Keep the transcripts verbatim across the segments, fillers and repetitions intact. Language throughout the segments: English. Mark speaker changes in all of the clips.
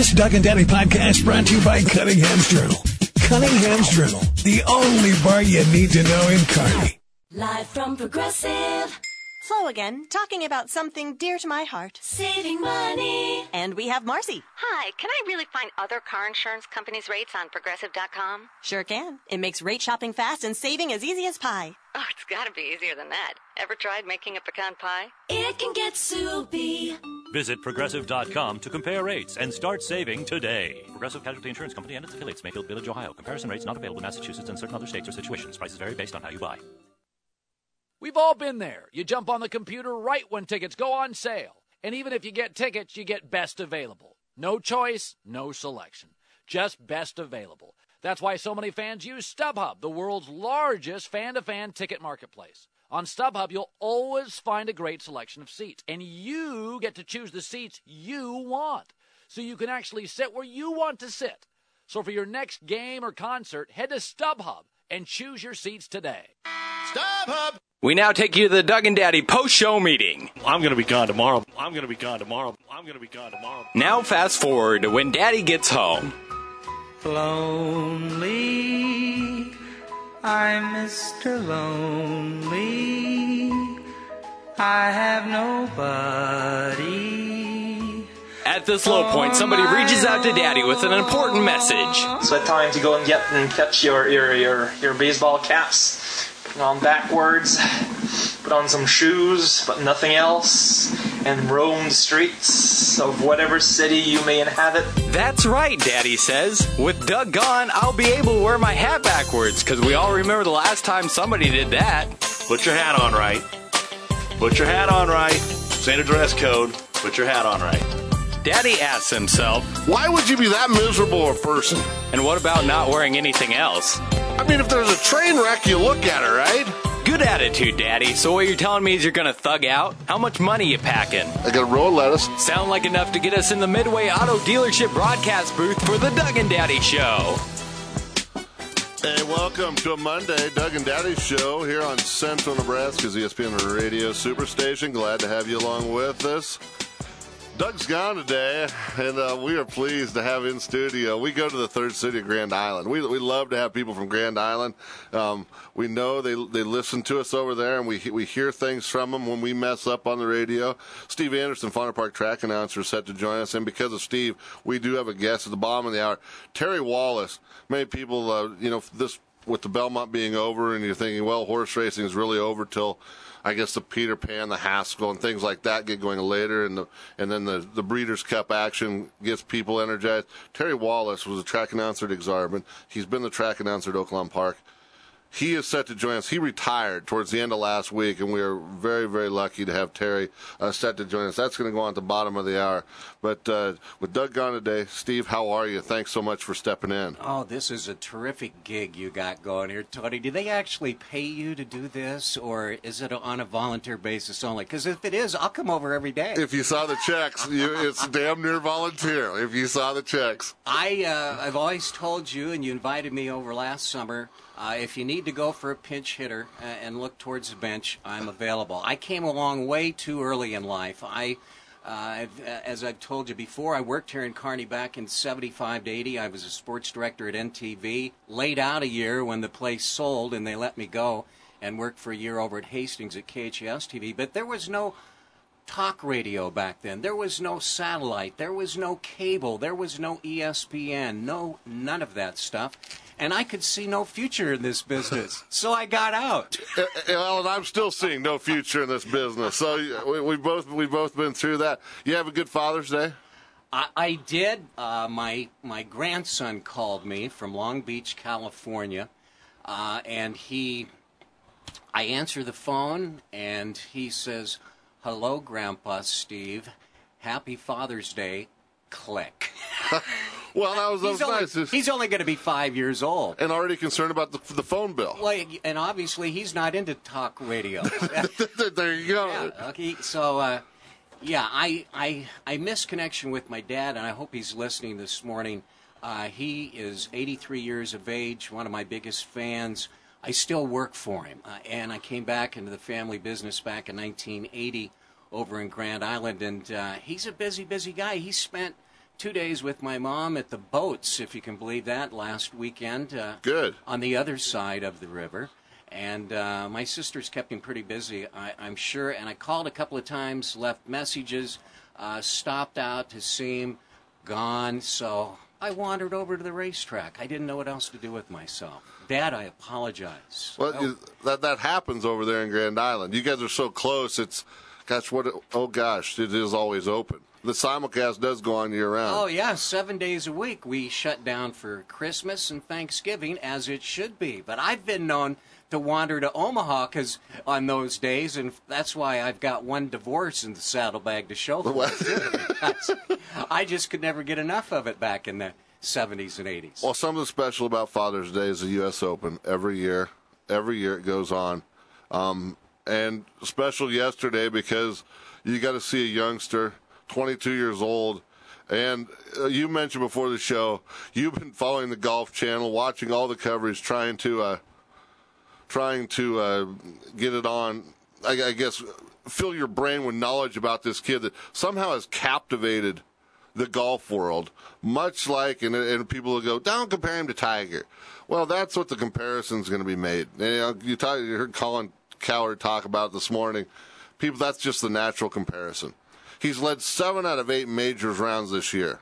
Speaker 1: This Doug and Daddy podcast brought to you by Cunningham's Journal. Cunningham's Journal, the only bar you need to know in Kearney.
Speaker 2: Live from Progressive.
Speaker 3: Flo again, talking about something dear to my heart.
Speaker 2: Saving money.
Speaker 3: And we have Marcy.
Speaker 4: Hi, can I really find other car insurance companies' rates on Progressive dot com?
Speaker 3: Sure can. It makes rate shopping fast and saving as easy as pie.
Speaker 4: Oh, it's got to be easier than that. Ever tried making a pecan pie?
Speaker 2: It can get soupy.
Speaker 5: Visit Progressive dot com to compare rates and start saving today. Progressive Casualty Insurance Company and its affiliates, Mayfield Village, Ohio. Comparison rates not available in Massachusetts and certain other states or situations. Prices vary based on how you buy.
Speaker 6: We've all been there. You jump on the computer right when tickets go on sale. And even if you get tickets, you get best available. No choice, no selection. Just best available. That's why so many fans use StubHub, the world's largest fan-to-fan ticket marketplace. On StubHub, you'll always find a great selection of seats. And you get to choose the seats you want. So you can actually sit where you want to sit. So for your next game or concert, head to StubHub and choose your seats today.
Speaker 7: StubHub!
Speaker 8: We now take you to the Doug and Daddy post-show meeting.
Speaker 7: I'm going to be gone tomorrow. I'm going to be gone tomorrow. I'm going to be gone tomorrow.
Speaker 8: Now fast forward to when Daddy gets home.
Speaker 9: Lonely, I'm Mister Lonely. I have nobody.
Speaker 8: At this low point, somebody reaches out to Daddy with an important message.
Speaker 10: It's that time to go and get and catch your your your, your baseball caps. Put on backwards, put on some shoes, but nothing else, and roam the streets of whatever city you may inhabit.
Speaker 8: That's right, Daddy says. With Doug gone, I'll be able to wear my hat backwards, because we all remember the last time somebody did that.
Speaker 7: Put your hat on right. Put your hat on right. Say the dress code. Put your hat on right.
Speaker 8: Daddy asks himself,
Speaker 11: why would you be that miserable a person?
Speaker 8: And what about not wearing anything else?
Speaker 11: I mean, if there's a train wreck, you look at it, right?
Speaker 8: Good attitude, Daddy. So what you're telling me is you're going to thug out? How much money you packing?
Speaker 11: I got a roll of lettuce.
Speaker 8: Sound like enough to get us in the Midway Auto Dealership broadcast booth for the Doug and Daddy Show.
Speaker 11: Hey, welcome to a Monday Doug and Daddy Show here on Central Nebraska's E S P N Radio Superstation. Glad to have you along with us. Doug's gone today, and uh, we are pleased to have in studio. We go to the third city of Grand Island. We we love to have people from Grand Island. Um, we know they they listen to us over there, and we we hear things from them when we mess up on the radio. Steve Anderson, Fauna Park track announcer, is set to join us, and because of Steve, we do have a guest at the bottom of the hour. Terry Wallace. Many people, uh, you know, this with the Belmont being over, and you're thinking, well, horse racing is really over till, I guess, the Peter Pan, the Haskell, and things like that get going later, and the and then the, the Breeders' Cup action gets people energized. Terry Wallace was a track announcer at Exarban. He's been the track announcer at Oaklawn Park. He is set to join us. He retired towards the end of last week, and we are very, very lucky to have Terry uh, set to join us. That's going to go on at the bottom of the hour. But uh, with Doug gone today, Steve, how are you? Thanks so much for stepping in.
Speaker 12: Oh, this is a terrific gig you got going here, Tony. Do they actually pay you to do this, or is it on a volunteer basis only? Because if it is, I'll come over every day.
Speaker 11: If you saw the checks, you, it's damn near volunteer. If you saw the checks.
Speaker 12: I, uh, I've always told you, and you invited me over last summer, Uh, if you need to go for a pinch hitter uh, and look towards the bench, I'm available. I came along way too early in life. I, uh, I've, as I've told you before, I worked here in Kearney back in seventy-five to eighty. I was a sports director at N T V. Laid out a year when the place sold and they let me go and worked for a year over at Hastings at K H A S T V. But there was no talk radio back then. There was no satellite. There was no cable. There was no E S P N. No, none of that stuff. And I could see no future in this business, so I got out.
Speaker 11: Well, and I'm still seeing no future in this business. So we, we both we both been through that. You have a good Father's Day?
Speaker 12: I, I did. Uh, my my grandson called me from Long Beach, California, uh, and he. I answer the phone, and he says, "Hello, Grandpa Steve. Happy Father's Day." Click.
Speaker 11: Well, that was, that was
Speaker 12: he's only,
Speaker 11: nice.
Speaker 12: He's only going to be five years old.
Speaker 11: And already concerned about the, the phone bill.
Speaker 12: Well, and obviously he's not into talk radio.
Speaker 11: There you go.
Speaker 12: Yeah, okay, so, uh, yeah, I, I, I missed connection with my dad, and I hope he's listening this morning. Uh, he is eighty-three years of age, one of my biggest fans. I still work for him, uh, and I came back into the family business back in nineteen eighty over in Grand Island, and uh, he's a busy, busy guy. He spent two days with my mom at the boats, if you can believe that, last weekend. Uh,
Speaker 11: Good.
Speaker 12: On the other side of the river. And uh, my sister's kept him pretty busy, I, I'm sure. And I called a couple of times, left messages, uh, stopped out to see him, gone. So I wandered over to the racetrack. I didn't know what else to do with myself. Dad, I apologize.
Speaker 11: Well,
Speaker 12: oh.
Speaker 11: you, that that happens over there in Grand Island. You guys are so close. It's, gosh, what? It, oh gosh, it is always open. The simulcast does go on year round.
Speaker 12: Oh yeah, seven days a week. We shut down for Christmas and Thanksgiving, as it should be. But I've been known to wander to Omaha because on those days, and that's why I've got one divorce in the saddlebag to show for it. I just could never get enough of it back in the seventies and eighties.
Speaker 11: Well, something special about Father's Day is the U S Open. Every year, every year it goes on. Um, and special yesterday because you got to see a youngster, twenty-two years old. And uh, you mentioned before the show, you've been following the Golf Channel, watching all the coverage, trying to uh, trying to uh, get it on, I, I guess, fill your brain with knowledge about this kid that somehow has captivated the golf world, much like, and, and people will go, don't compare him to Tiger. Well, that's what the comparison's going to be made. And, you know, you, talk, you heard Colin Cowherd talk about it this morning. People, that's just the natural comparison. He's led seven out of eight majors rounds this year.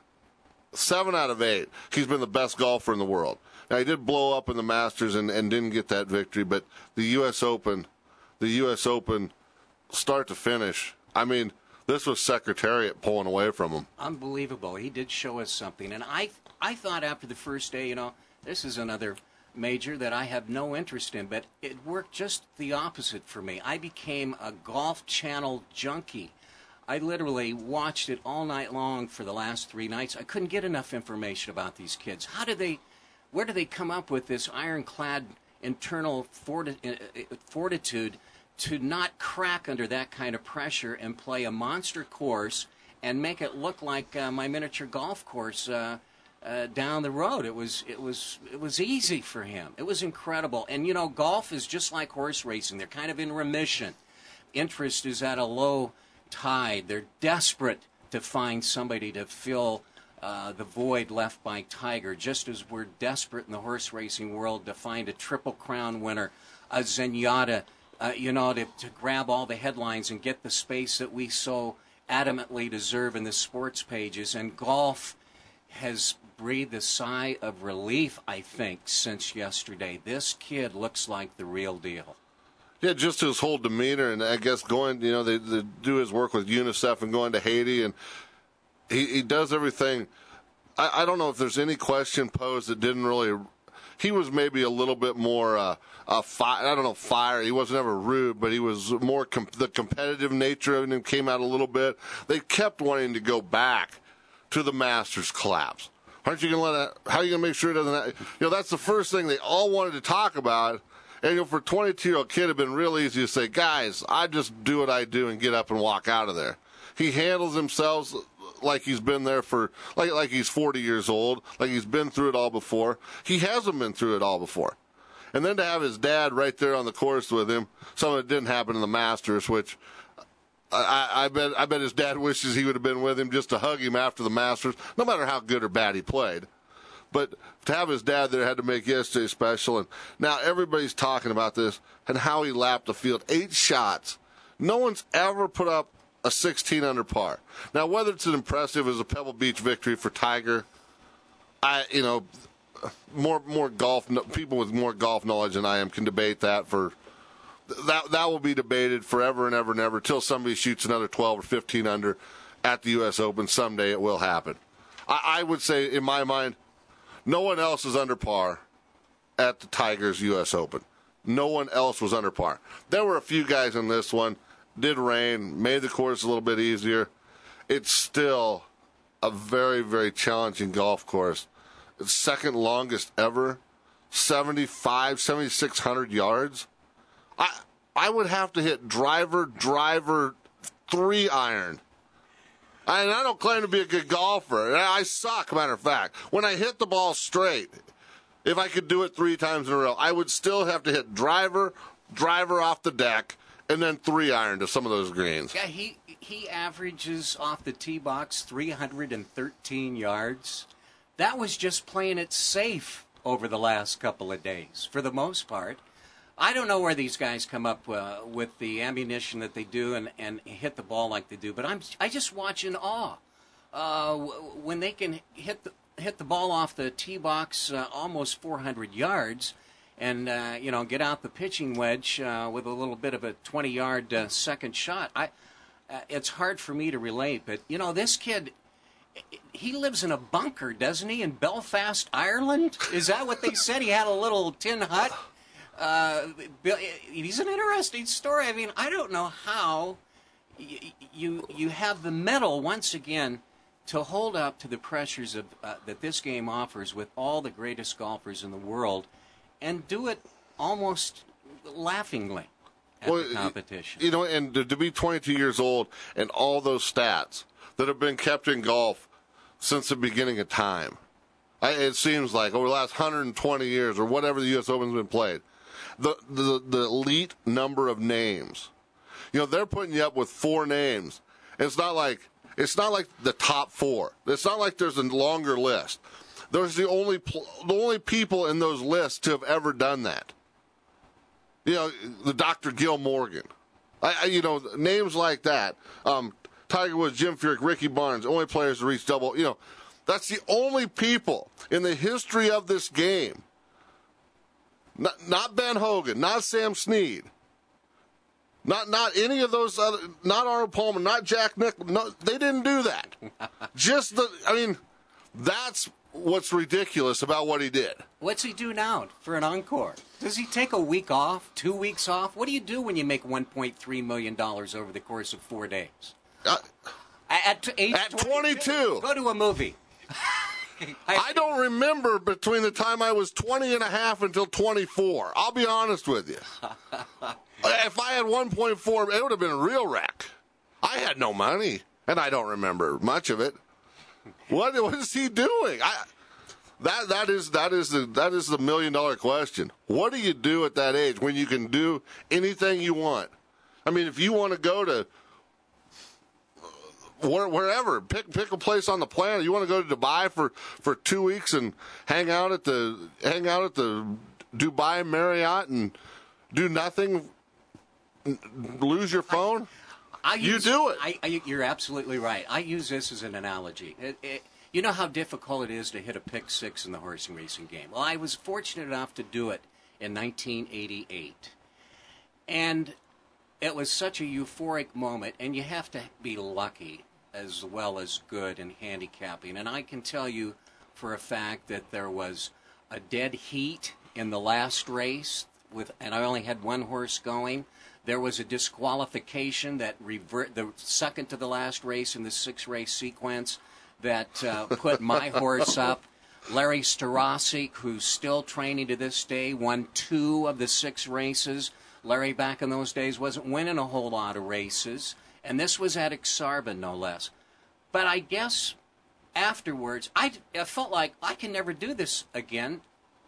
Speaker 11: Seven out of eight. He's been the best golfer in the world. Now, he did blow up in the Masters and, and didn't get that victory, but the U S Open, the U S Open, start to finish, I mean, this was Secretariat pulling away from him.
Speaker 12: Unbelievable. He did show us something. And I I thought after the first day, you know, this is another major that I have no interest in, but it worked just the opposite for me. I became a Golf Channel junkie. I literally watched it all night long for the last three nights. I couldn't get enough information about these kids. How do they, where do they come up with this ironclad internal forti- fortitude to not crack under that kind of pressure and play a monster course and make it look like uh, my miniature golf course uh, uh, down the road? It was, it was, it was easy for him. It was incredible. And you know, golf is just like horse racing. They're kind of in remission. Interest is at a low tide. They're desperate to find somebody to fill uh, the void left by Tiger, just as we're desperate in the horse racing world to find a Triple Crown winner, a Zenyatta, uh, you know, to, to grab all the headlines and get the space that we so adamantly deserve in the sports pages. And golf has breathed a sigh of relief, I think, since yesterday. This kid looks like the real deal.
Speaker 11: Yeah, just his whole demeanor, and I guess going, you know, they, they do his work with UNICEF and going to Haiti, and he, he does everything. I, I don't know if there's any question posed that didn't really. He was maybe a little bit more, uh, uh, fi- I don't know, fire. He wasn't ever rude, but he was more com- the competitive nature of him came out a little bit. They kept wanting to go back to the Masters collapse. Aren't you going to let that? How are you going to make sure it doesn't? You know, that's the first thing they all wanted to talk about. And you know, for a twenty-two-year-old kid, it'd been real easy to say, guys, I just do what I do and get up and walk out of there. He handles himself like he's been there for, like like he's forty years old, like he's been through it all before. He hasn't been through it all before. And then to have his dad right there on the course with him, something that didn't happen in the Masters, which I, I bet I bet his dad wishes he would have been with him just to hug him after the Masters, no matter how good or bad he played. But to have his dad there had to make yesterday special. And now everybody's talking about this and how he lapped the field. Eight shots. No one's ever put up a sixteen under par. Now, whether it's an impressive as a Pebble Beach victory for Tiger, I, you know, more more golf people with more golf knowledge than I am can debate that for that that will be debated forever and ever and ever till somebody shoots another twelve or fifteen under at the U S Open. Someday it will happen. I, I would say, in my mind, no one else is under par at the Tigers U S Open. No one else was under par. There were a few guys in this one. Did rain, made the course a little bit easier. It's still a very, very challenging golf course. It's second longest ever, seventy-five, seventy-six hundred yards. I I would have to hit driver, driver, three iron. And I don't claim to be a good golfer. I suck, matter of fact. When I hit the ball straight, if I could do it three times in a row, I would still have to hit driver, driver off the deck, and then three iron to some of those greens.
Speaker 12: Yeah, he he averages off the tee box three hundred thirteen yards. That was just playing it safe over the last couple of days, for the most part. I don't know where these guys come up uh, with the ammunition that they do and, and hit the ball like they do, but I'm I just watch in awe uh, when they can hit the hit the ball off the tee box uh, almost four hundred yards, and uh, you know, get out the pitching wedge uh, with a little bit of a twenty-yard uh, second shot. I uh, it's hard for me to relate, but you know, this kid, he lives in a bunker, doesn't he, in Belfast, Ireland? Is that what they said? He had a little tin hut. Uh, he's an interesting story. I mean, I don't know how you you, you have the mettle once again to hold up to the pressures of uh, that this game offers with all the greatest golfers in the world, and do it almost laughingly at
Speaker 11: well,
Speaker 12: the competition.
Speaker 11: You know, and to, to be twenty-two years old and all those stats that have been kept in golf since the beginning of time. I, it seems like over the last one hundred twenty years or whatever the U S Open's been played. The, the the elite number of names. You know, they're putting you up with four names. It's not like it's not like the top four. It's not like there's a longer list. There's the only pl- the only people in those lists to have ever done that. You know, the Doctor Gil Morgan. I, I you know, names like that. Um, Tiger Woods, Jim Furyk, Ricky Barnes, only players to reach double. You know, that's the only people in the history of this game. Not, not Ben Hogan, not Sam Snead, not not any of those other, not Arnold Palmer, not Jack Nicklaus. No, they didn't do that. Just the, I mean, that's what's ridiculous about what he did.
Speaker 12: What's he do now for an encore? Does he take a week off, two weeks off? What do you do when you make one point three million dollars over the course of four days?
Speaker 11: Uh,
Speaker 12: at age
Speaker 11: at twenty-two.
Speaker 12: Go to a movie.
Speaker 11: I don't remember between the time I was twenty and a half until twenty-four. I'll be honest with you. If I had one point four, it would have been a real wreck. I had no money, and I don't remember much of it. What, what is he doing? I, that that is that is the that is the million dollar question. What do you do at that age when you can do anything you want? I mean, if you want to go to Where, wherever, pick pick a place on the planet. You want to go to Dubai for, for two weeks and hang out at the hang out at the Dubai Marriott and do nothing, lose your phone.
Speaker 12: I, I
Speaker 11: you
Speaker 12: use,
Speaker 11: do it.
Speaker 12: I, I, you're absolutely right. I use this as an analogy. It, it, you know how difficult it is to hit a pick six in the horse racing game. Well, I was fortunate enough to do it in nineteen eighty-eight, and it was such a euphoric moment. And you have to be lucky as well as good in handicapping. And I can tell you for a fact that there was a dead heat in the last race, with, and I only had one horse going. There was a disqualification that revert the second to the last race in the six-race sequence that uh, put my horse up. Larry Starosik, who's still training to this day, won two of the six races. Larry, back in those days, wasn't winning a whole lot of races. And this was at Exarban, no less. But I guess afterwards, I, I felt like I can never do this again.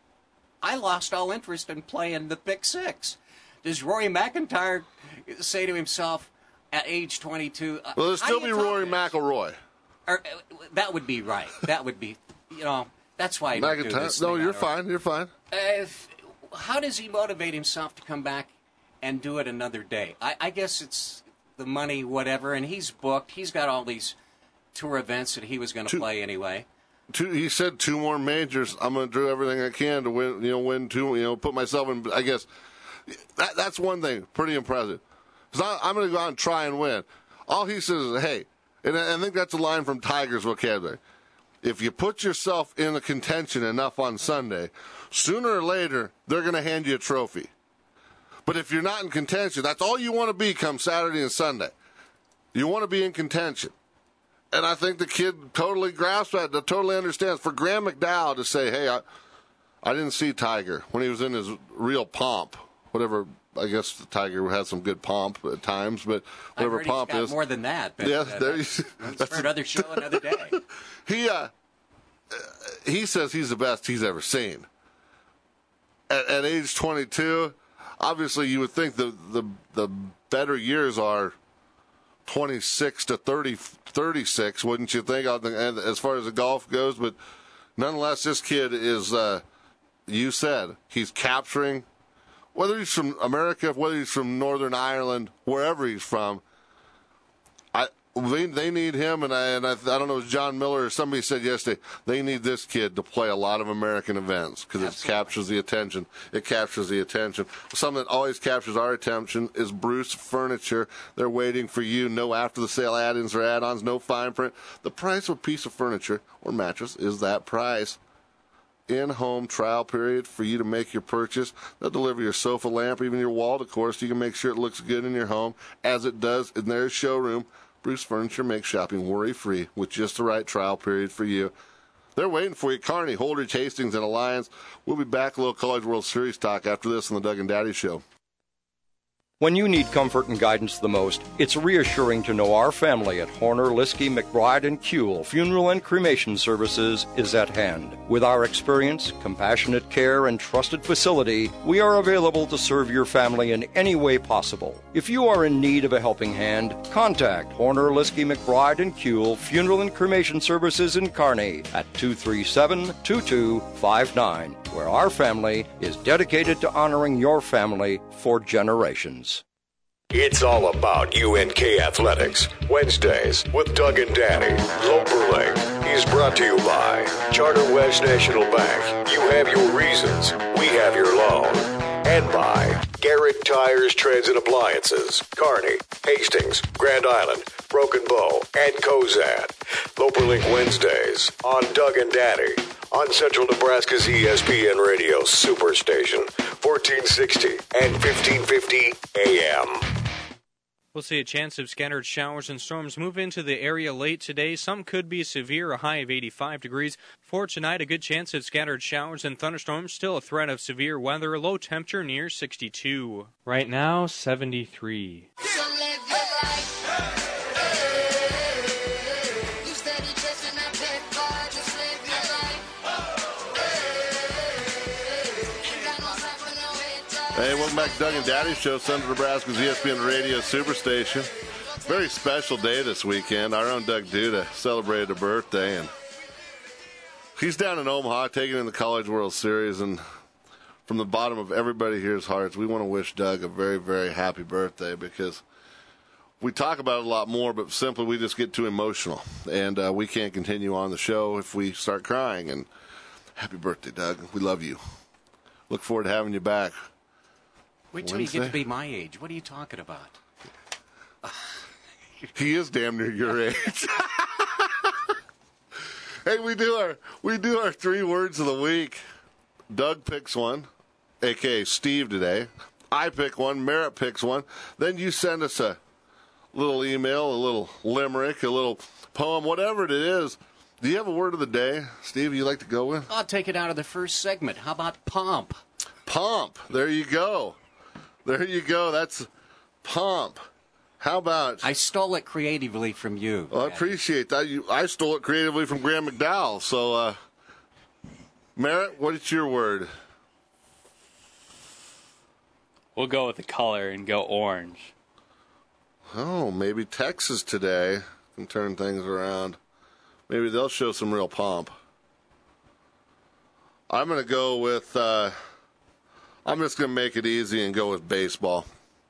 Speaker 12: I lost all interest in playing the pick six. Does Rory McIntyre say to himself at age twenty-two?
Speaker 11: Well, there'll still be Rory McIlroy.
Speaker 12: Or, uh, that would be right. That would be, you know, that's why I don't do this.
Speaker 11: No, you're fine. You're fine.
Speaker 12: Uh, if, how does he motivate himself to come back and do it another day? I, I guess it's the money, whatever, and he's booked. He's got all these tour events that he was going to play anyway.
Speaker 11: Two, he said two more majors. I'm going to do everything I can to win. You know, win two. You know, put myself in. I guess that, that's one thing. Pretty impressive. Because I'm going to go out and try and win. All he says is, "Hey," and I think that's a line from Tiger's vocabulary. If you put yourself in the contention enough on Sunday, sooner or later they're going to hand you a trophy. But if you're not in contention, that's all you want to be come Saturday and Sunday. You want to be in contention. And I think the kid totally grasps that, totally understands. For Graham McDowell to say, hey, I, I didn't see Tiger when he was in his real pomp, whatever. I guess the Tiger had some good pomp at times, but whatever
Speaker 12: I've heard
Speaker 11: pomp
Speaker 12: he's got
Speaker 11: is.
Speaker 12: more than that. But,
Speaker 11: yeah,
Speaker 12: uh,
Speaker 11: there
Speaker 12: that's,
Speaker 11: you,
Speaker 12: that's,
Speaker 11: that's
Speaker 12: for another show, another day.
Speaker 11: he, uh, he says he's the best he's ever seen. At, at age twenty-two, obviously you would think the, the, the better years are twenty-six to thirty, thirty-six, wouldn't you think, as far as the golf goes? But nonetheless, this kid is, uh, you said, he's capturing, whether he's from America, whether he's from Northern Ireland, wherever he's from, I they, they need him, and I, and I, I don't know, it was John Miller or somebody said yesterday, they need this kid to play a lot of American events because it captures the attention. It captures the attention. Something that always captures our attention is Bruce Furniture. They're waiting for you. No after-the-sale add-ins or add-ons, no fine print. The price of a piece of furniture or mattress is that price. In-home trial period for you to make your purchase. They'll deliver your sofa lamp, even your wall decor, so you can make sure it looks good in your home, as it does in their showroom. Bruce Furniture makes shopping worry-free with just the right trial period for you. They're waiting for you. Kearney, Holdridge, Hastings, and Alliance. We'll be back. A little College World Series talk after this on the Doug and Daddy Show.
Speaker 13: When you need comfort and guidance the most, it's reassuring to know our family at Horner, Liskey, McBride, and Kuehl Funeral and Cremation Services is at hand. With our experience, compassionate care, and trusted facility, we are available to serve your family in any way possible. If you are in need of a helping hand, contact Horner, Liskey, McBride, and Kuehl Funeral and Cremation Services in Kearney at two three seven, two two five nine, where our family is dedicated to honoring your family for generations.
Speaker 14: It's all about U N K Athletics. Wednesdays with Doug and Danny. Loper Link is brought to you by Charter West National Bank. You have your reasons. We have your loan. And by Garrett Tires, Treads, and Appliances. Kearney, Hastings, Grand Island, Broken Bow, and Cozad. Loper Link Wednesdays on Doug and Danny on Central Nebraska's E S P N Radio Superstation, fourteen sixty and fifteen fifty A M.
Speaker 15: We'll see a chance of scattered showers and storms move into the area late today. Some could be severe, a high of eighty-five degrees. For tonight, a good chance of scattered showers and thunderstorms. Still a threat of severe weather, a low temperature near sixty-two. Right now, seventy-three.
Speaker 11: Hey, welcome back to Doug and Daddy Show, Central Nebraska's E S P N Radio Superstation. Very special day this weekend. Our own Doug Duda celebrated a birthday, and he's down in Omaha taking in the College World Series. And from the bottom of everybody here's hearts, we want to wish Doug a very, very happy birthday, because we talk about it a lot more, but simply we just get too emotional, and uh, we can't continue on the show if we start crying. And happy birthday, Doug. We love you. Look forward to having you back.
Speaker 12: Wait till
Speaker 11: Wednesday?
Speaker 12: you get to be my age. What are you talking about?
Speaker 11: He is damn near your age. Hey, we do our we do our three words of the week. Doug picks one, a k a. Steve today. I pick one. Merritt picks one. Then you send us a little email, a little limerick, a little poem, whatever it is. Do you have a word of the day, Steve, you like to go with?
Speaker 12: I'll take it out of the first segment. How about pomp?
Speaker 11: Pomp. There you go. There you go. That's pomp. How about...
Speaker 12: I stole it creatively from you.
Speaker 11: Well, I appreciate that. You, I stole it creatively from Graham McDowell. So, uh, Merritt, what is your word?
Speaker 15: We'll go with the color and go orange.
Speaker 11: Oh, maybe Texas today can turn things around. Maybe they'll show some real pomp. I'm going to go with... Uh, I'm just going to make it easy and go with baseball.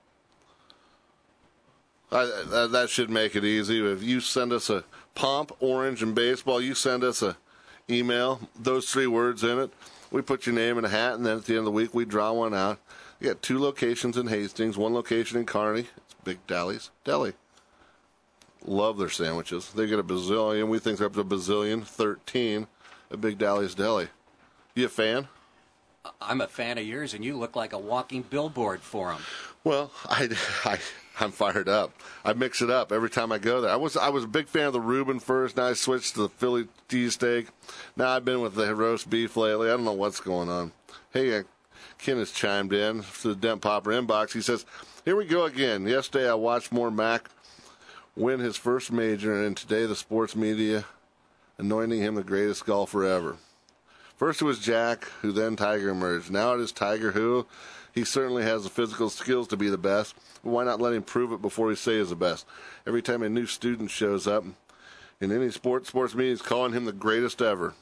Speaker 11: I, that, that should make it easy. If you send us a pomp, orange, and baseball, you send us a email, those three words in it. We put your name in a hat, and then at the end of the week, we draw one out. We got two locations in Hastings, one location in Kearney. It's Big Dally's Deli. Love their sandwiches. They get a bazillion. We think they're up to a bazillion, thirteen at Big Dally's Deli. You a fan?
Speaker 12: I'm a fan of yours, and you look like a walking billboard for them.
Speaker 11: Well, I, I, I'm fired up. I mix it up every time I go there. I was I was a big fan of the Reuben first. Now I switched to the Philly cheesesteak. Now I've been with the roast beef lately. I don't know what's going on. Hey, uh, Ken has chimed in to the Dent Popper inbox. He says, here we go again. Yesterday I watched Moore Mack win his first major, and today the sports media anointing him the greatest golfer ever. First it was Jack, who then Tiger emerged. Now it is Tiger who, he certainly has the physical skills to be the best. But why not let him prove it before he say he's the best? Every time a new student shows up in any sport, sports media is calling him the greatest ever.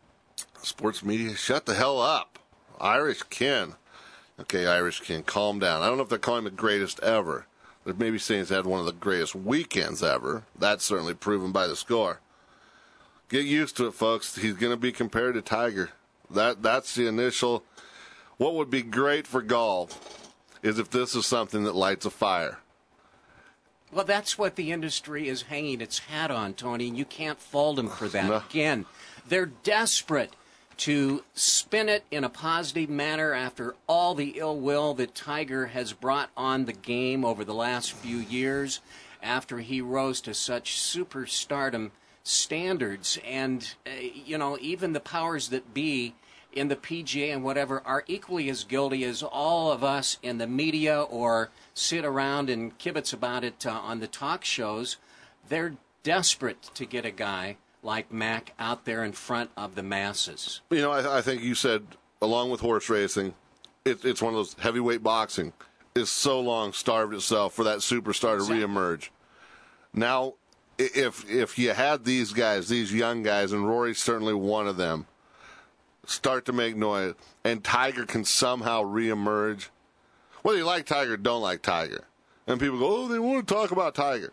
Speaker 11: Sports media, shut the hell up. Irish Ken. Okay, Irish Ken, calm down. I don't know if they're calling him the greatest ever. They're maybe saying he's had one of the greatest weekends ever. That's certainly proven by the score. Get used to it, folks. He's going to be compared to Tiger. That That's the initial. What would be great for golf is if this is something that lights a fire.
Speaker 12: Well, that's what the industry is hanging its hat on, Tony, and you can't fault them for that.
Speaker 11: No.
Speaker 12: Again, they're desperate to spin it in a positive manner after all the ill will that Tiger has brought on the game over the last few years, after he rose to such superstardom standards. And, uh, you know, even the powers that be in the P G A and whatever are equally as guilty as all of us in the media or sit around and kibitz about it uh, on the talk shows. They're desperate to get a guy like Mac out there in front of the masses.
Speaker 11: You know, I, I think you said, along with horse racing, it, it's one of those heavyweight boxing is so long starved itself for that superstar to
Speaker 12: Exactly.
Speaker 11: reemerge. Now, if if you had these guys, these young guys, and Rory's certainly one of them, start to make noise, and Tiger can somehow reemerge, whether you like Tiger or don't like Tiger, and people go, oh, they want to talk about Tiger.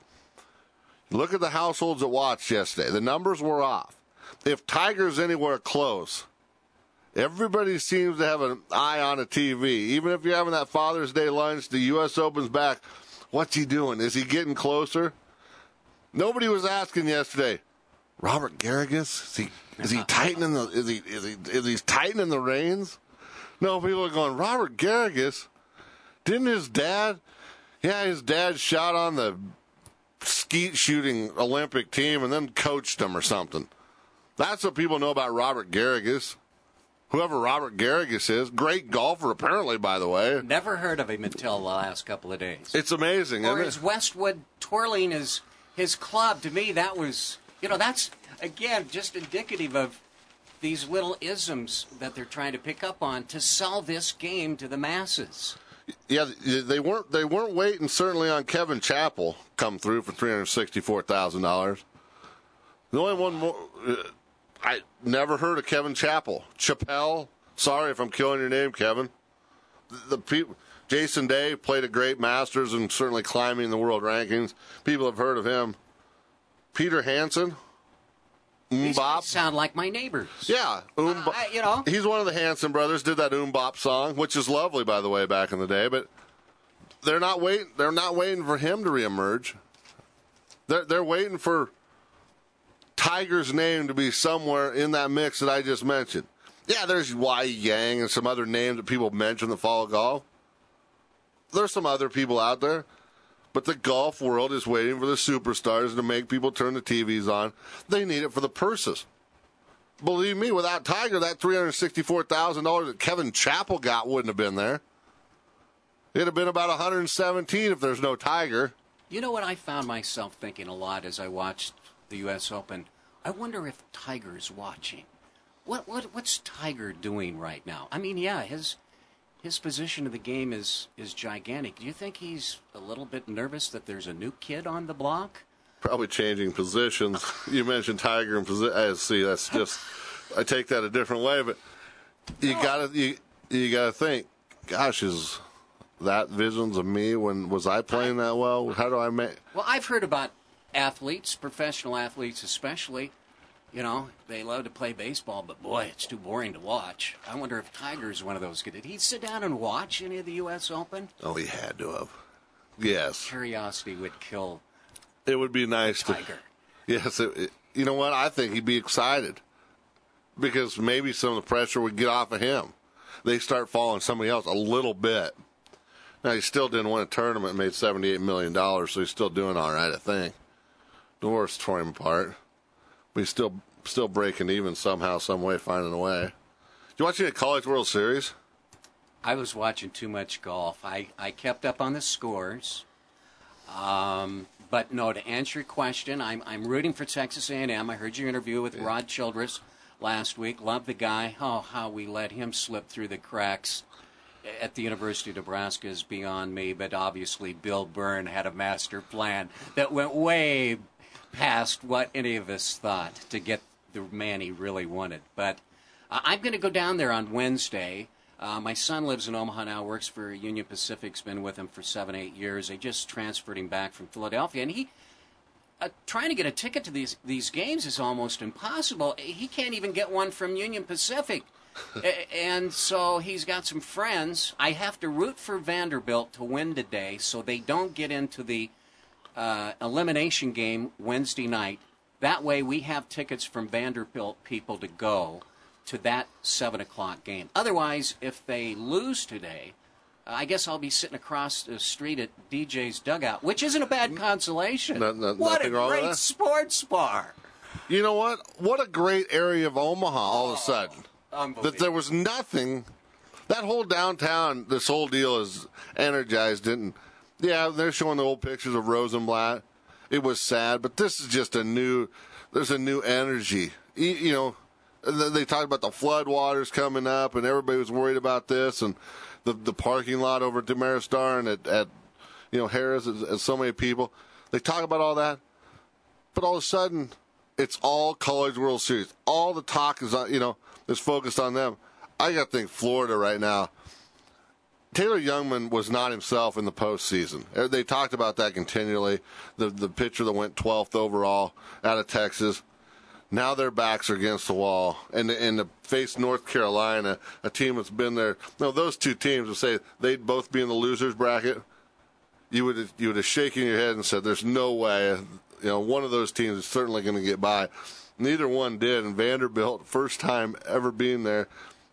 Speaker 11: Look at the households that watched yesterday. The numbers were off. If Tiger's anywhere close, everybody seems to have an eye on a T V. Even if you're having that Father's Day lunch, the U S Open's back. What's he doing? Is he getting closer? Nobody was asking yesterday, Robert Garrigus? Is he is he tightening the is he is he is he tightening the reins? No, people are going, Robert Garrigus? Didn't his dad? Yeah, his dad shot on the skeet shooting Olympic team and then coached them or something. That's what people know about Robert Garrigus. Whoever Robert Garrigus is, great golfer apparently, by the way.
Speaker 12: Never heard of him until the last couple of days.
Speaker 11: It's amazing,
Speaker 12: Or
Speaker 11: isn't
Speaker 12: his
Speaker 11: it?
Speaker 12: Westwood twirling his his club. To me, that was, you know, that's again just indicative of these little isms that they're trying to pick up on to sell this game to the masses.
Speaker 11: Yeah, they weren't they weren't waiting certainly on Kevin Chappell come through for three hundred sixty-four thousand dollars. The only one more, uh, I never heard of Kevin Chappell. Chappelle, sorry if I'm killing your name, Kevin. The, the people, Jason Day played a great Masters and certainly climbing the world rankings. People have heard of him. Peter Hansen,
Speaker 12: These
Speaker 11: Mbop.
Speaker 12: guys sound like my neighbors.
Speaker 11: Yeah, Umbop.
Speaker 12: Uh, you know,
Speaker 11: he's one of the Hanson brothers. Did that Umbop song, which is lovely, by the way, back in the day. But they're not waiting. They're not waiting for him to reemerge. They're they're waiting for Tiger's name to be somewhere in that mix that I just mentioned. Yeah, there's Y Yang and some other names that people mention that follow golf. There's some other people out there. But the golf world is waiting for the superstars to make people turn the T Vs on. They need it for the purses. Believe me, without Tiger, that three hundred sixty-four thousand dollars that Kevin Chappell got wouldn't have been there. It'd have been about one hundred seventeen if there's no Tiger.
Speaker 12: You know what I found myself thinking a lot as I watched the U S Open? I wonder if Tiger's watching. What what what's Tiger doing right now? I mean, yeah, his his position of the game is is gigantic. Do you think he's a little bit nervous that there's a new kid on the block?
Speaker 11: Probably changing positions. You mentioned Tiger and position. I see. That's just. I take that a different way, but you gotta you you gotta think. Gosh, is that visions of me when was I playing that well? How do I make?
Speaker 12: Well, I've heard about athletes, professional athletes especially. You know, they love to play baseball, but boy, it's too boring to watch. I wonder if Tiger's one of those kids. Did he sit down and watch any of the U S Open?
Speaker 11: Oh, he had to have. Yes.
Speaker 12: Curiosity would kill.
Speaker 11: It would be nice
Speaker 12: Tiger.
Speaker 11: to. Yes. It, it, you know what? I think he'd be excited because maybe some of the pressure would get off of him. They start following somebody else a little bit. Now, he still didn't win a tournament and made seventy-eight million dollars, so he's still doing all right, I think. Divorce tore him apart. But he's still still breaking even somehow, some way, finding a way. Did you watch any College World Series?
Speaker 12: I was watching too much golf. I, I kept up on the scores. Um, but no, to answer your question, I'm I'm rooting for Texas A and M. I heard your interview with
Speaker 11: Yeah.
Speaker 12: Rod Childress last week. Love the guy. Oh, how we let him slip through the cracks at the University of Nebraska is beyond me, but obviously Bill Byrne had a master plan that went way past what any of us thought to get the man he really wanted. But uh, I'm going to go down there on Wednesday. Uh, my son lives in Omaha now, works for Union Pacific's been with him for seven, eight years. They just transferred him back from Philadelphia, and he uh, trying to get a ticket to these these games is almost impossible. He can't even get one from Union Pacific. And so he's got some friends. I have to root for Vanderbilt to win today so they don't get into the uh, elimination game Wednesday night. That way we have tickets from Vanderbilt people to go to that seven o'clock game. Otherwise, if they lose today, I guess I'll be sitting across the street at D J's dugout, which isn't a bad consolation.
Speaker 11: No, no,
Speaker 12: what a
Speaker 11: wrong with
Speaker 12: great
Speaker 11: that.
Speaker 12: sports bar.
Speaker 11: You know what? What a great area of Omaha all of a sudden. That there was nothing. That whole downtown, this whole deal is energized. And yeah, they're showing the old pictures of Rosenblatt. It was sad, but this is just a new, there's a new energy. You, you know, they talked about the floodwaters coming up, and everybody was worried about this, and the the parking lot over at Damaris Darn at, at, you know, Harris, and so many people. They talk about all that, but all of a sudden, it's all College World Series. All the talk is on, you know, is focused on them. I got to think Florida right now. Taylor Youngman was not himself in the postseason. They talked about that continually. The the pitcher that went twelfth overall out of Texas. Now their backs are against the wall, and and to face North Carolina, a team that's been there. No, those two teams would say they'd both be in the losers bracket. You would you would have shaken your head and said, "There's no way." You know, one of those teams is certainly going to get by. Neither one did, and Vanderbilt, first time ever being there,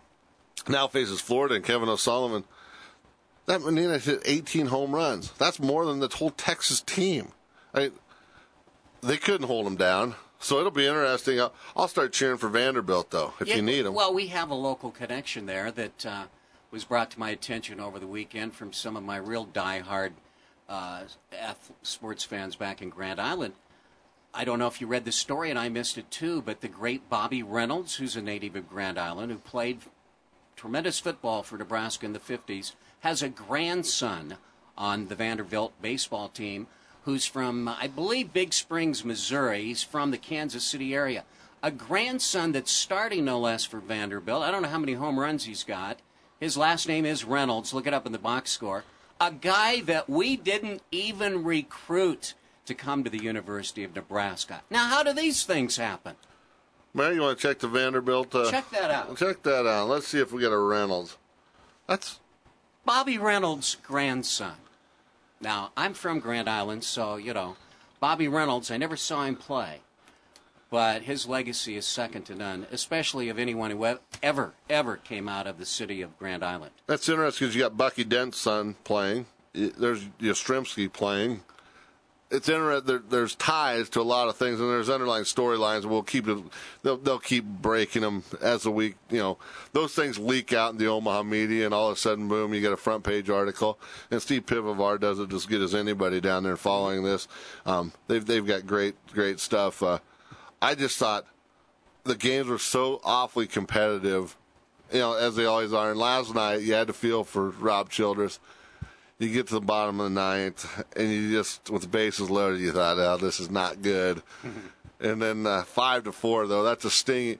Speaker 11: now faces Florida and Kevin O'Sullivan. That Menina hit eighteen home runs. That's more than the whole Texas team. I mean, they couldn't hold them down, so it'll be interesting. I'll, I'll start cheering for Vanderbilt, though, if
Speaker 12: yeah,
Speaker 11: you need them.
Speaker 12: Well, we have a local connection there that uh, was brought to my attention over the weekend from some of my real diehard uh, sports fans back in Grand Island. I don't know if you read the story, and I missed it too, but the great Bobby Reynolds, who's a native of Grand Island, who played tremendous football for Nebraska in the fifties, has a grandson on the Vanderbilt baseball team who's from, I believe, Big Springs, Missouri. He's from the Kansas City area. A grandson that's starting, no less, for Vanderbilt. I don't know how many home runs he's got. His last name is Reynolds. Look it up in the box score. A guy that we didn't even recruit to come to the University of Nebraska. Now, how do these things happen?
Speaker 11: Man, you want to check the Vanderbilt? Uh,
Speaker 12: check that out.
Speaker 11: Check that out. Let's see if we get a Reynolds. That's
Speaker 12: Bobby Reynolds' grandson. Now, I'm from Grand Island, so, you know, Bobby Reynolds, I never saw him play. But his legacy is second to none, especially of anyone who ever, ever came out of the city of Grand Island.
Speaker 11: That's interesting because you got Bucky Dent's son playing. There's Yastrzemski playing. It's interesting. There, there's ties to a lot of things, and there's underlying storylines. We'll keep it. They'll, they'll keep breaking them as the week. You know, those things leak out in the Omaha media, and all of a sudden, boom, you get a front page article. And Steve Pivovar does it as good as anybody down there following this. Um, they've they've got great great stuff. Uh, I just thought the games were so awfully competitive, you know, as they always are. And last night, you had to feel for Rob Childress. You get to the bottom of the ninth, and you just, with the bases loaded, you thought, oh, this is not good. Mm-hmm. And then uh, five to four, though, that's a sting.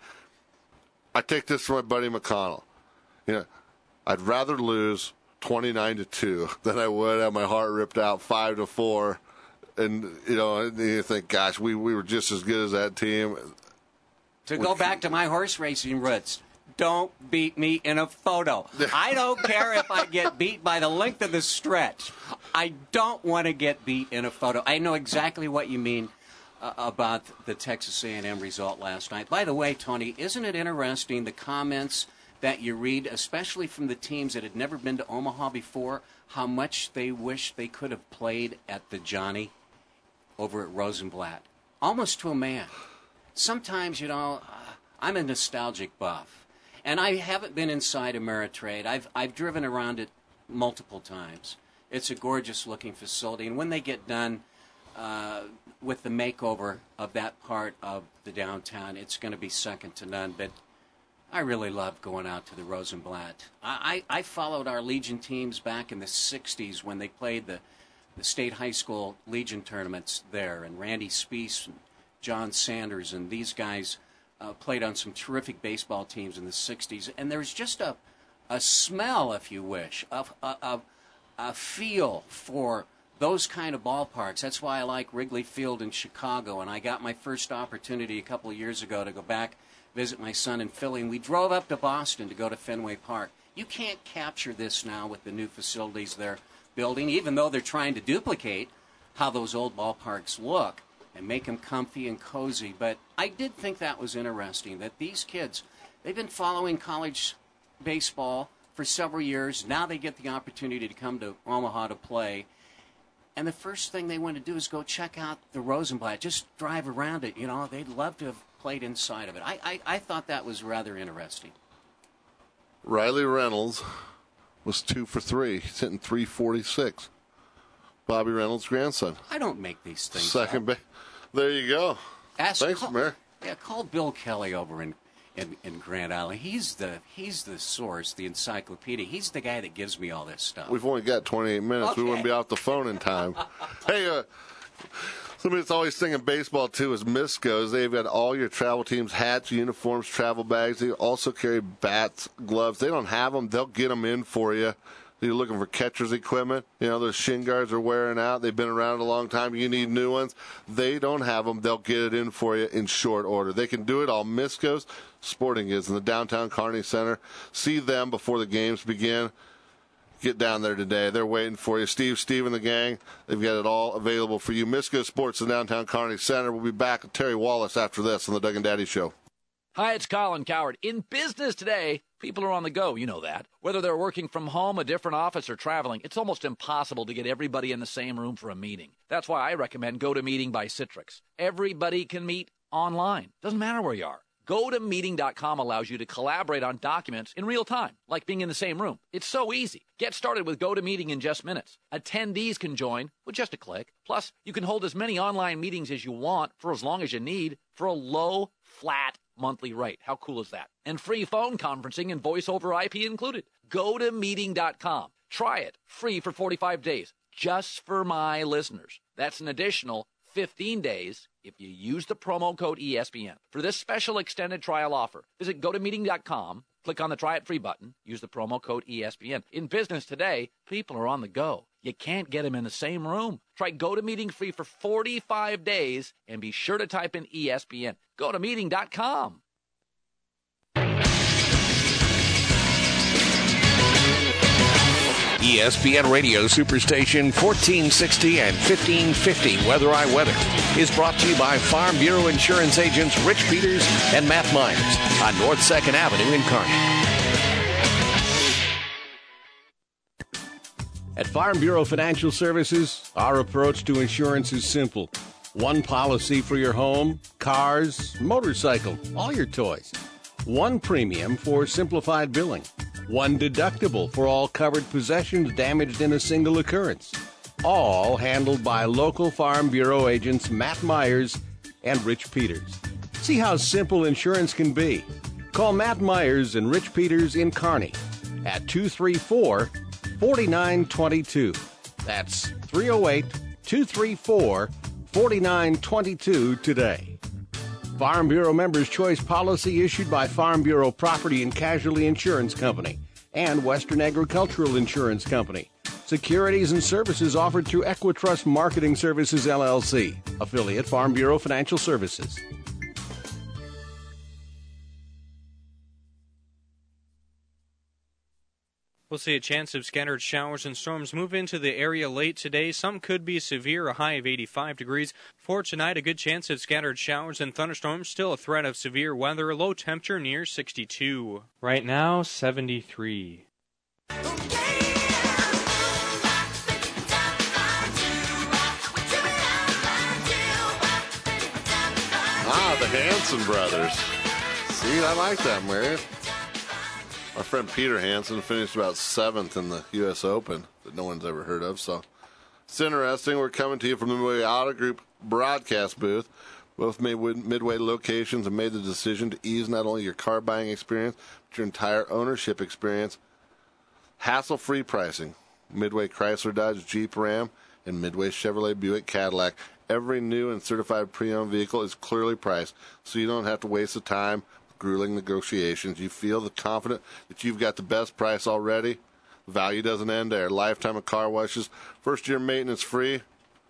Speaker 11: I take this from my buddy McConnell. You know, I'd rather lose twenty-nine to two than I would have my heart ripped out five to four. And, you know, and you think, gosh, we, we were just as good as that team.
Speaker 12: To go back to my horse racing roots, don't beat me in a photo. I don't care if I get beat by the length of the stretch. I don't want to get beat in a photo. I know exactly what you mean uh, about the Texas A and M result last night. By the way, Tony, isn't it interesting the comments that you read, especially from the teams that had never been to Omaha before, how much they wish they could have played at the Johnny over at Rosenblatt? Almost to a man. Sometimes, you know, uh, I'm a nostalgic buff. And I haven't been inside Ameritrade. I've I've driven around it multiple times. It's a gorgeous-looking facility. And when they get done uh, with the makeover of that part of the downtown, it's going to be second to none. But I really love going out to the Rosenblatt. I, I, I followed our Legion teams back in the sixties when they played the, the state high school Legion tournaments there, and Randy Speece and John Sanders and these guys uh, played on some terrific baseball teams in the sixties. And there's just a, a smell, if you wish, of a, a, a feel for those kind of ballparks. That's why I like Wrigley Field in Chicago, and I got my first opportunity a couple of years ago to go back, visit my son in Philly, and we drove up to Boston to go to Fenway Park. You can't capture this now with the new facilities they're building, even though they're trying to duplicate how those old ballparks look and make them comfy and cozy. But I did think that was interesting, that these kids, they've been following college baseball for several years. Now they get the opportunity to come to Omaha to play. And the first thing they want to do is go check out the Rosenblatt, just drive around it. You know, they'd love to have played inside of it. I, I, I thought that was rather interesting.
Speaker 11: Riley Reynolds was two for three. He's hitting three forty-six. Bobby Reynolds' grandson.
Speaker 12: I don't make these things
Speaker 11: Second base. There you go.
Speaker 12: Ask,
Speaker 11: Thanks,
Speaker 12: call,
Speaker 11: Mayor.
Speaker 12: Yeah, call Bill Kelly over in, in, in Grand Island. He's the he's the source, the encyclopedia. He's the guy that gives me all this stuff.
Speaker 11: We've only got twenty-eight minutes.
Speaker 12: Okay.
Speaker 11: We wouldn't be off the phone in time. Hey, uh, somebody that's always thinking baseball, too, is Misco's. They've got all your travel teams, hats, uniforms, travel bags. They also carry bats, gloves. They don't have them. They'll get them in for you. You're looking for catcher's equipment. You know, those shin guards are wearing out. They've been around a long time. You need new ones. They don't have them. They'll get it in for you in short order. They can do it all. Misco's Sporting Goods in the downtown Kearney Center. See them before the games begin. Get down there today. They're waiting for you. Steve, Steve, and the gang, they've got it all available for you. Misco Sports in downtown Kearney Center. We'll be back with Terry Wallace after this on the Doug and Daddy Show.
Speaker 6: Hi, it's Colin Coward. In business today, people are on the go. You know that. Whether they're working from home, a different office, or traveling, it's almost impossible to get everybody in the same room for a meeting. That's why I recommend GoToMeeting by Citrix. Everybody can meet online. Doesn't matter where you are. Go to meeting dot com allows you to collaborate on documents in real time, like being in the same room. It's so easy. Get started with GoToMeeting in just minutes. Attendees can join with just a click. Plus, you can hold as many online meetings as you want for as long as you need for a low, flat monthly rate. How cool is that? And free phone conferencing and voice over I P included. Go to meeting dot com. Try it free for forty-five days, just for my listeners. That's an additional fifteen days if you use the promo code E S P N. For this special extended trial offer, visit go to meeting dot com, click on the Try It Free button, use the promo code E S P N. In business today, people are on the go. You can't get them in the same room. Try GoToMeeting free for forty-five days and be sure to type in E S P N. go to meeting dot com.
Speaker 16: E S P N Radio Superstation fourteen sixty and fifteen fifty Weather I Weather is brought to you by Farm Bureau Insurance agents Rich Peters and Matt Myers on North second Avenue in Kearney. At Farm Bureau Financial Services, our approach to insurance is simple. One policy for your home, cars, motorcycle, all your toys. One premium for simplified billing. One deductible for all covered possessions damaged in a single occurrence. All handled by local Farm Bureau agents Matt Myers and Rich Peters. See how simple insurance can be. Call Matt Myers and Rich Peters in Kearney at two three four, four nine two two. That's three oh eight, two three four, four nine two two today. Farm Bureau Members' Choice policy issued by Farm Bureau Property and Casualty Insurance Company and Western Agricultural Insurance Company. Securities and services offered through Equitrust Marketing Services, L L C, affiliate Farm Bureau Financial Services.
Speaker 15: We'll see a chance of scattered showers and storms move into the area late today. Some could be severe, a high of eighty-five degrees. For tonight, a good chance of scattered showers and thunderstorms. Still a threat of severe weather, low temperature near sixty-two. Right now, seventy-three.
Speaker 11: Ah, the Hanson brothers. See, I like that, Mary. Our friend Peter Hansen finished about seventh in the U S Open that no one's ever heard of, so It's interesting. We're coming to you from the Midway Auto Group broadcast booth. Both Midway locations have made the decision to ease not only your car buying experience, but your entire ownership experience. Hassle-free pricing. Midway Chrysler, Dodge, Jeep, Ram, and Midway Chevrolet, Buick, Cadillac. Every new and certified pre-owned vehicle is clearly priced, so you don't have to waste the time with grueling negotiations. You feel the confident that you've got the best price already. Value doesn't end there. Lifetime of car washes, first-year maintenance free.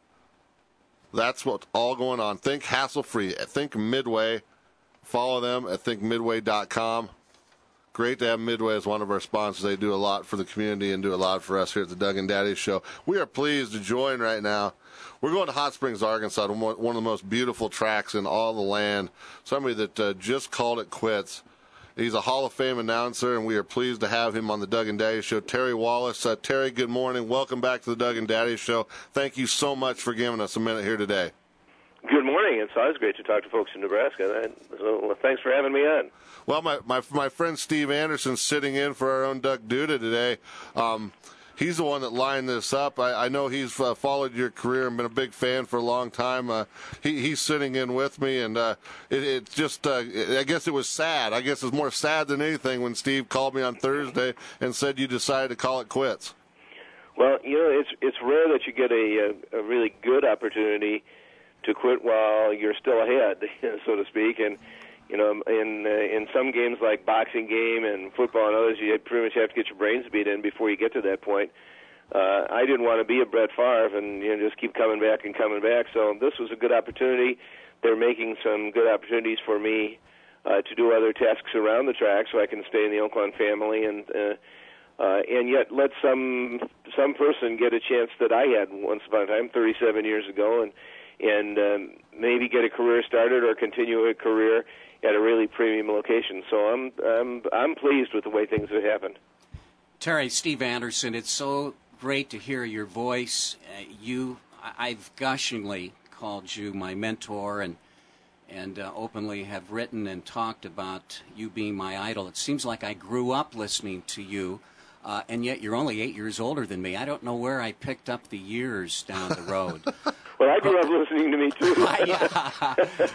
Speaker 11: That's what's all going on. Think hassle-free. Think Midway. Follow them at think midway dot com. Great to have Midway as one of our sponsors. They do a lot for the community and do a lot for us here at the Doug and Daddy Show. We are pleased to join right now. We're going to Hot Springs, Arkansas, one of the most beautiful tracks in all the land. Somebody that uh, just called it quits. He's a Hall of Fame announcer, and we are pleased to have him on the Doug and Daddy Show. Terry Wallace. Uh, Terry, good morning. Welcome back to the Doug and Daddy Show. Thank you so much for giving us a minute here today.
Speaker 17: Good morning. It's always great to talk to folks in Nebraska. So thanks for having me on.
Speaker 11: Well, my, my, my friend Steve Anderson's sitting in for our own Duck Duda today. Um, He's the one that lined this up. I, I know he's uh, followed your career and been a big fan for a long time. Uh, he, he's sitting in with me, and uh, it, it just, uh, I guess it was sad. I guess it was more sad than anything when Steve called me on Thursday and said you decided to call it quits.
Speaker 17: Well, you know, it's it's rare that you get a, a, a really good opportunity to quit while you're still ahead, so to speak. And, you know, in uh, in some games like boxing game and football and others, you pretty much have to get your brains beat in before you get to that point. Uh, I didn't want to be a Brett Favre and, you know, just keep coming back and coming back. So this was a good opportunity. They're making some good opportunities for me uh, to do other tasks around the track so I can stay in the Oaklawn family and uh, uh, and yet let some some person get a chance that I had once upon a time, thirty-seven years ago, and and um, maybe get a career started or continue a career at a really premium location. So I'm I'm I'm pleased with the way things have happened.
Speaker 12: Terry, Steve Anderson, it's so great to hear your voice. Uh, you, I've gushingly called you my mentor, and and uh, openly have written and talked about you being my idol. It seems like I grew up listening to you, uh, and yet you're only eight years older than me. I don't know where I picked up the years down the road.
Speaker 17: Well, I grew up listening to me, too.
Speaker 12: Yeah.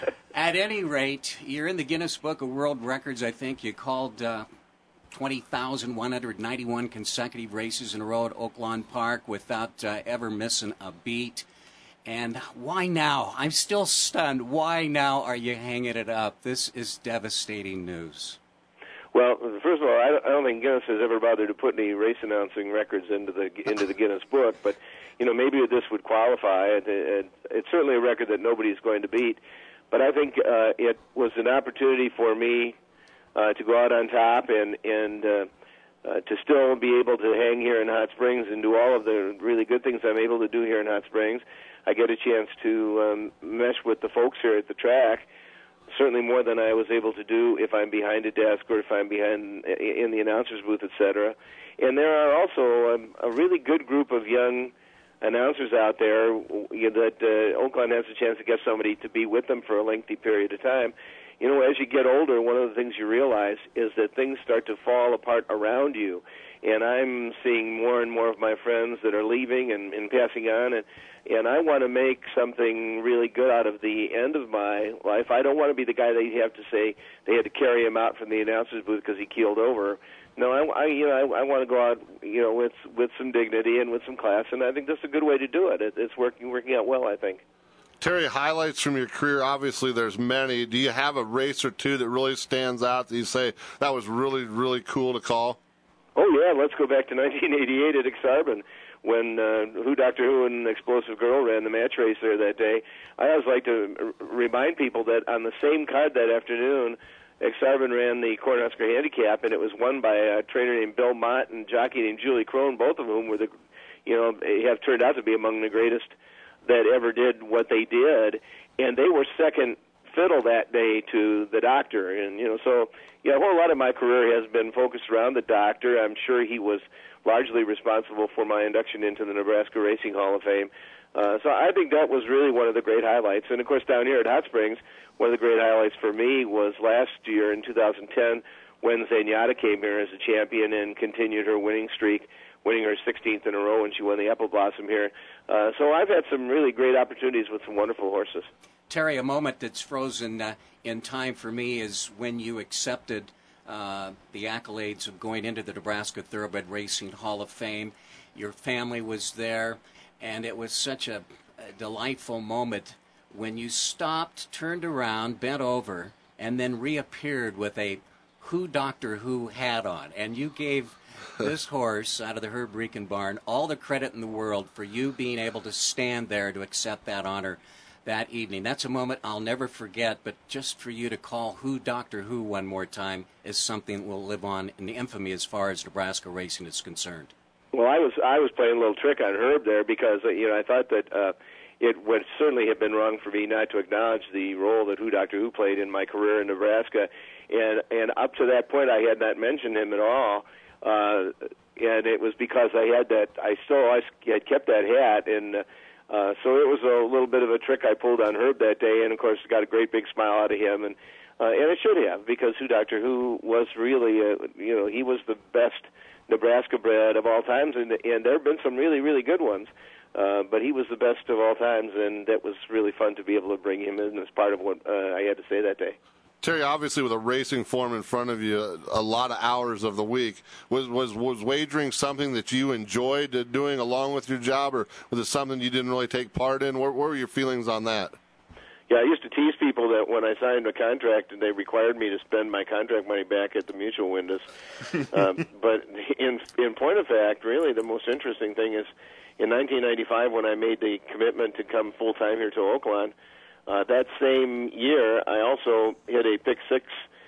Speaker 12: At any rate, you're in the Guinness Book of World Records, I think. You called uh, twenty thousand one hundred ninety-one consecutive races in a row at Oaklawn Park without uh, ever missing a beat. And why now? I'm still stunned. Why now are you hanging it up? This is devastating news.
Speaker 17: Well, first of all, I don't, I don't think Guinness has ever bothered to put any race announcing records into the into the Guinness Book, but you know, maybe this would qualify. It, it, it's certainly a record that nobody's going to beat. But I think uh, it was an opportunity for me uh, to go out on top and and uh, uh, to still be able to hang here in Hot Springs and do all of the really good things I'm able to do here in Hot Springs. I get a chance to um, mesh with the folks here at the track, certainly more than I was able to do if I'm behind a desk or if I'm behind in the announcer's booth, et cetera. And there are also um, a really good group of young announcers out there you know, that uh, Oaklawn has a chance to get somebody to be with them for a lengthy period of time. You know, as you get older, one of the things you realize is that things start to fall apart around you. And I'm seeing more and more of my friends that are leaving and, and passing on, and and I want to make something really good out of the end of my life. I don't want to be the guy they have to say they had to carry him out from the announcer's booth because he keeled over. No, I, I you know I, I want to go out you know with with some dignity and with some class, and I think that's a good way to do it. it it's working working out well, I think.
Speaker 11: Terry, highlights from your career, obviously there's many. Do you have a race or two that really stands out that you say that was really, really cool to call?
Speaker 17: Oh, yeah, let's go back to nineteen eighty-eight at Exarban when uh, Who Doctor Who and Explosive Girl ran the match race there that day. I always like to r- remind people that on the same card that afternoon, Exarban ran the Cornhusker Handicap, and it was won by a trainer named Bill Mott and jockey named Julie Crone, both of whom were the, you know, have turned out to be among the greatest that ever did what they did, and they were second fiddle that day to the doctor. And, you know, so, yeah, a whole lot of my career has been focused around the doctor. I'm sure he was largely responsible for my induction into the Nebraska Racing Hall of Fame. Uh, so I think that was really one of the great highlights. And, of course, down here at Hot Springs, one of the great highlights for me was last year in two thousand ten when Zenyatta came here as a champion and continued her winning streak winning her sixteenth in a row when she won the Apple Blossom here. Uh, so I've had some really great opportunities with some wonderful horses.
Speaker 12: Terry, a moment that's frozen uh, in time for me is when you accepted uh, the accolades of going into the Nebraska Thoroughbred Racing Hall of Fame. Your family was there, and it was such a, a delightful moment when you stopped, turned around, bent over, and then reappeared with a Who Doctor Who hat on. And you gave this horse out of the Herb Rieken barn all the credit in the world for you being able to stand there to accept that honor that evening. That's a moment I'll never forget, but just for you to call Who Doctor Who one more time is something that will live on in infamy as far as Nebraska racing is concerned.
Speaker 17: Well, I was I was playing a little trick on Herb there because, uh, you know, I thought that uh, it would certainly have been wrong for me not to acknowledge the role that Who Doctor Who played in my career in Nebraska. And, and up to that point, I had not mentioned him at all. Uh, and it was because I had that, I still always had kept that hat, and uh, Uh, so it was a little bit of a trick I pulled on Herb that day, and of course got a great big smile out of him, and uh, and it should have, because Who Doctor Who was really, uh, you know, he was the best Nebraska bred of all times, and and there have been some really really good ones, uh, but he was the best of all times, and that was really fun to be able to bring him in as part of what uh, I had to say that day.
Speaker 11: Terry, obviously with a racing form in front of you, a lot of hours of the week, was was was wagering something that you enjoyed doing along with your job, or was it something you didn't really take part in? What, what were your feelings on that?
Speaker 17: Yeah, I used to tease people that when I signed a contract, they required me to spend my contract money back at the mutual windows. um, but in in point of fact, really the most interesting thing is in nineteen ninety-five when I made the commitment to come full time here to Oaklawn. Uh, that same year, I also hit a pick six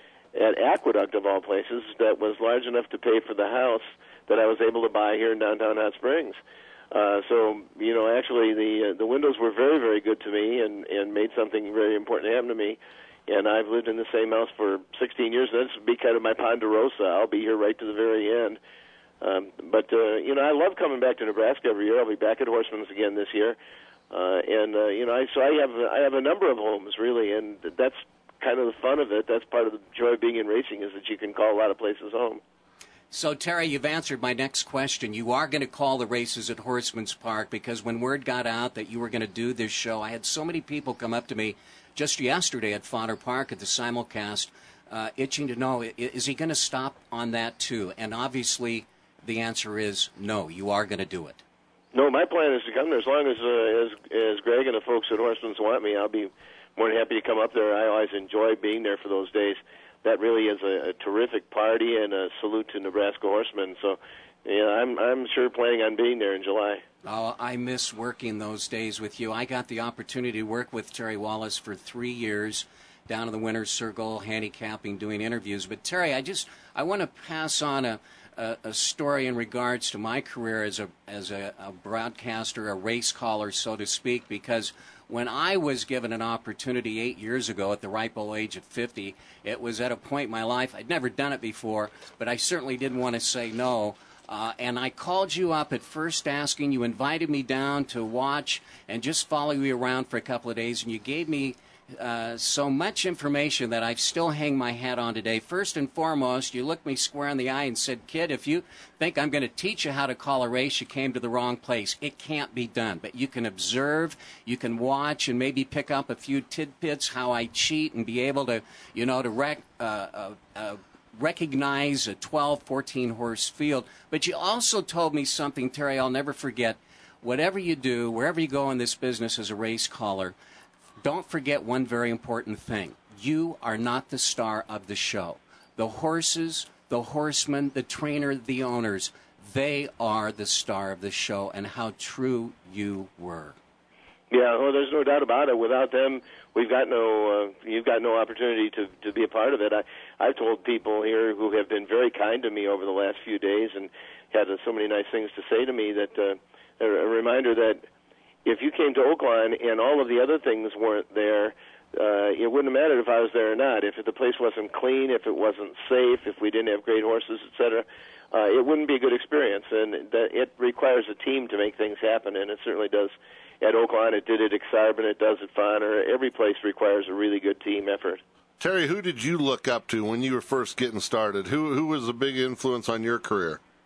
Speaker 17: at Aqueduct, of all places, that was large enough to pay for the house that I was able to buy here in downtown Hot Springs. Uh, so, you know, actually the uh, the windows were very, very good to me and, and made something very important happen to me. And I've lived in the same house for sixteen years. This will be kind of my Ponderosa. I'll be here right to the very end. Um, but, uh, you know, I love coming back to Nebraska every year. I'll be back at Horseman's again this year. Uh, and, uh, you know, I, so I have I have a number of homes, really, and that's kind of the fun of it. That's part of the joy of being in racing, is that you can call a lot of places home.
Speaker 12: So, Terry, you've answered my next question. You are going to call the races at Horseman's Park, because when word got out that you were going to do this show, I had so many people come up to me just yesterday at Fodder Park at the simulcast, uh, itching to know, is he going to stop on that too? And obviously the answer is no, you are going to do it.
Speaker 17: No, my plan is to come there as long as uh, as as Greg and the folks at Horseman's want me. I'll be more than happy to come up there. I always enjoy being there for those days. That really is a, a terrific party and a salute to Nebraska horsemen. So, yeah, I'm I'm sure planning on being there in July.
Speaker 12: Oh, I miss working those days with you. I got the opportunity to work with Terry Wallace for three years down in the winner's circle, handicapping, doing interviews. But Terry, I just I want to pass on a. A, a story in regards to my career as a as a, a broadcaster, a race caller, so to speak, because when I was given an opportunity eight years ago at the ripe old age of fifty, it was at a point in my life, I'd never done it before, but I certainly didn't want to say no. Uh, and I called you up at first asking, you invited me down to watch and just follow you around for a couple of days, and you gave me Uh, so much information that I still hang my hat on today. First and foremost, you looked me square in the eye and said, kid, if you think I'm going to teach you how to call a race, you came to the wrong place. It can't be done. But you can observe, you can watch, and maybe pick up a few tidbits, how I cheat, and be able to, you know, to rec- uh, uh, uh, recognize a twelve, fourteen horse field. But you also told me something, Terry, I'll never forget. Whatever you do, wherever you go in this business as a race caller, don't forget one very important thing. You are not the star of the show. The horses, the horsemen, the trainer, the owners, they are the star of the show, and how true you were.
Speaker 17: Yeah, well, there's no doubt about it. Without them, we've got no, uh, you've got no opportunity to, to be a part of it. I, I've told people here who have been very kind to me over the last few days and had uh, so many nice things to say to me that uh, a, a reminder that if you came to Oaklawn and all of the other things weren't there, uh, it wouldn't have mattered if I was there or not. If the place wasn't clean, if it wasn't safe, if we didn't have great horses, et cetera, uh, it wouldn't be a good experience. And that it requires a team to make things happen, and it certainly does at Oaklawn. It did at Exarban. It does at Fodder. Every place requires a really good team effort.
Speaker 11: Terry, who did you look up to when you were first getting started? Who who was a big influence on your career?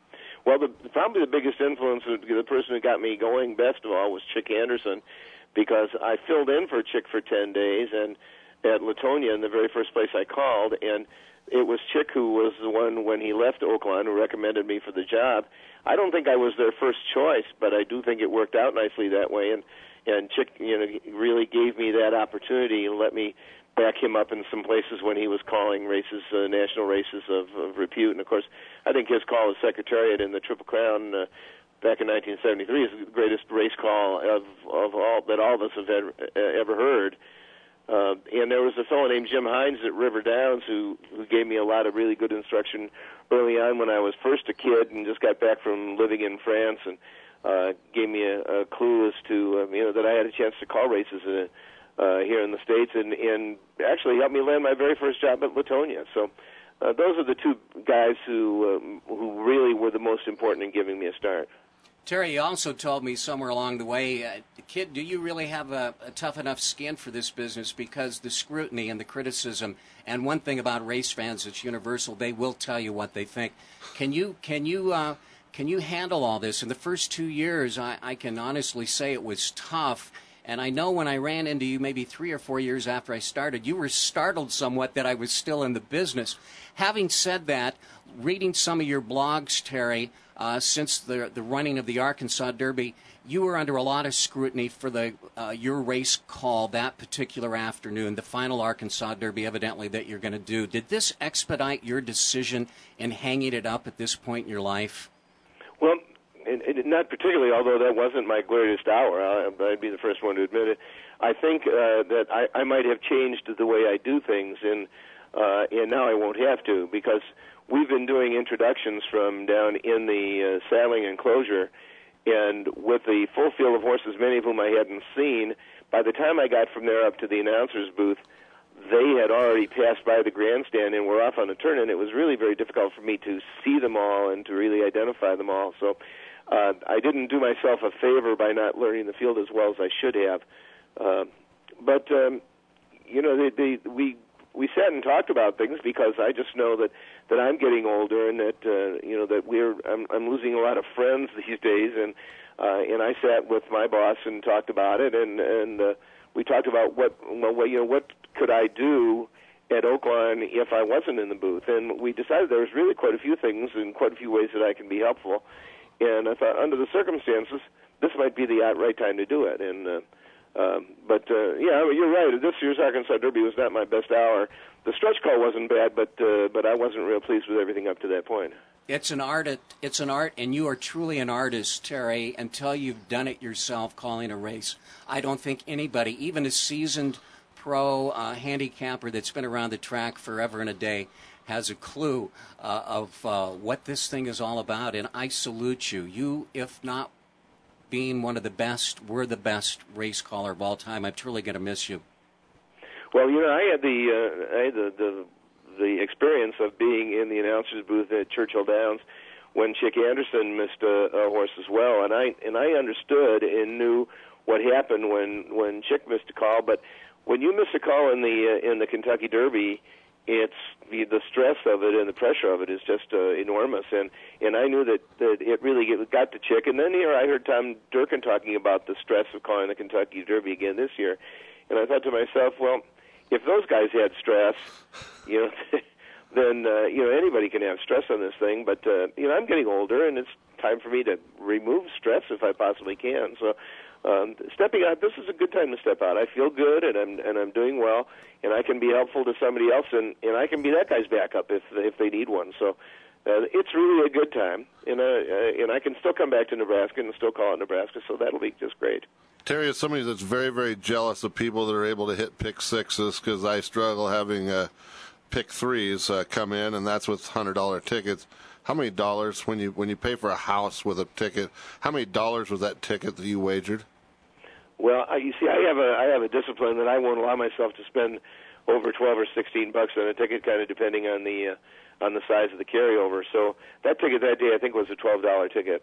Speaker 17: Well, the, probably the biggest influence, the person who got me going best of all was Chick Anderson, because I filled in for Chick for ten days and at Latonia in the very first place I called, and it was Chick who was the one when he left Oaklawn who recommended me for the job. I don't think I was their first choice, but I do think it worked out nicely that way, and and Chick, you know, really gave me that opportunity and let me back him up in some places when he was calling races, uh, national races of, of repute. And of course, I think his call as Secretariat in the Triple Crown uh, back in nineteen seventy-three is the greatest race call of of all that all of us have ever, ever heard. Uh, and there was a fellow named Jim Hines at River Downs who who gave me a lot of really good instruction early on when I was first a kid and just got back from living in France, and uh, gave me a, a clue as to um, you know that I had a chance to call races in, uh, here in the States, and, and actually helped me land my very first job at Latonia. So uh, those are the two guys who um, who really were the most important in giving me a start.
Speaker 12: Terry, you also told me somewhere along the way, uh, kid, do you really have a, a tough enough skin for this business? Because the scrutiny and the criticism, and one thing about race fans, it's universal, they will tell you what they think. Can you can you uh, can you handle all this? In the first two years, I, I can honestly say it was tough. And I know when I ran into you maybe three or four years after I started, you were startled somewhat that I was still in the business. Having said that, reading some of your blogs, Terry, uh, since the the running of the Arkansas Derby, you were under a lot of scrutiny for the uh, your race call that particular afternoon, the final Arkansas Derby, evidently, that you're going to do. Did this expedite your decision in hanging it up at this point in your life?
Speaker 17: Well, it, it, not particularly, although that wasn't my greatest hour. I, I'd be the first one to admit it. I think uh, that I, I might have changed the way I do things, and uh, and now I won't have to, because we've been doing introductions from down in the uh, saddling enclosure, and with the full field of horses, many of whom I hadn't seen, by the time I got from there up to the announcer's booth, they had already passed by the grandstand and were off on a turn, and it was really very difficult for me to see them all and to really identify them all. So uh, I didn't do myself a favor by not learning the field as well as I should have. Uh, but, um, you know, they, they, we we sat and talked about things, because I just know that, that I'm getting older, and that, uh, you know, that we're I'm, I'm losing a lot of friends these days, and uh, and I sat with my boss and talked about it, and, and uh, we talked about what, well, you know, what could I do at Oaklawn if I wasn't in the booth, and we decided there was really quite a few things and quite a few ways that I can be helpful, and I thought under the circumstances, this might be the right time to do it, and uh, um, but uh, yeah, you're right. This year's Arkansas Derby was not my best hour. The stretch call wasn't bad, but uh, but I wasn't real pleased with everything up to that point.
Speaker 12: It's an art. It's an art, and you are truly an artist, Terry, until you've done it yourself, calling a race. I don't think anybody, even a seasoned pro uh, handicapper that's been around the track forever and a day, has a clue uh, of uh, what this thing is all about, and I salute you. You, if not being one of the best, we're the best race caller of all time. I'm truly going to miss you.
Speaker 17: Well, you know, I had the uh, I had the, the the experience of being in the announcer's booth at Churchill Downs when Chick Anderson missed a, a horse as well, and I and I understood and knew what happened when when Chick missed a call. But when you miss a call in the uh, in the Kentucky Derby, it's the, the stress of it and the pressure of it is just uh, enormous, and and I knew that, that it really get, got to Chick. And then here I heard Tom Durkin talking about the stress of calling the Kentucky Derby again this year, and I thought to myself, well, if those guys had stress, you know, then uh, you know anybody can have stress on this thing. But uh, you know, I'm getting older, and it's time for me to remove stress if I possibly can. So, um, stepping out, this is a good time to step out. I feel good, and I'm and I'm doing well, and I can be helpful to somebody else, and, and I can be that guy's backup if if they need one. So, uh, it's really a good time, and uh, uh, and I can still come back to Nebraska and still call it Nebraska. So that'll be just great.
Speaker 11: Terry is somebody that's very, very jealous of people that are able to hit pick sixes, because I struggle having uh, pick threes uh, come in, and that's with one hundred dollar tickets. How many dollars, when you when you pay for a house with a ticket, how many dollars was that ticket that you wagered?
Speaker 17: Well, I, you see, I have a I have a discipline that I won't allow myself to spend over twelve or sixteen bucks on a ticket, kind of depending on the uh, on the size of the carryover. So that ticket that day, I think, was a twelve dollar ticket,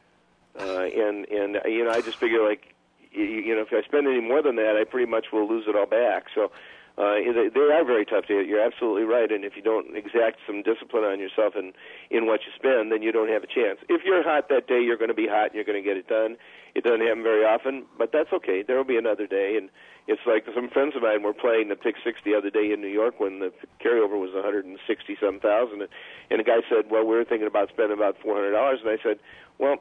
Speaker 17: uh, and and you know, I just figure like. You know, if I spend any more than that, I pretty much will lose it all back. So, Uh, they, they are very tough to hit. You're absolutely right. And if you don't exact some discipline on yourself in, in what you spend, then you don't have a chance. If you're hot that day, you're going to be hot and you're going to get it done. It doesn't happen very often, but that's okay. There will be another day. And it's like some friends of mine were playing the pick six the other day in New York when the carryover was one hundred sixty some thousand. And, and a guy said, well, we were thinking about spending about four hundred dollars. And I said, well,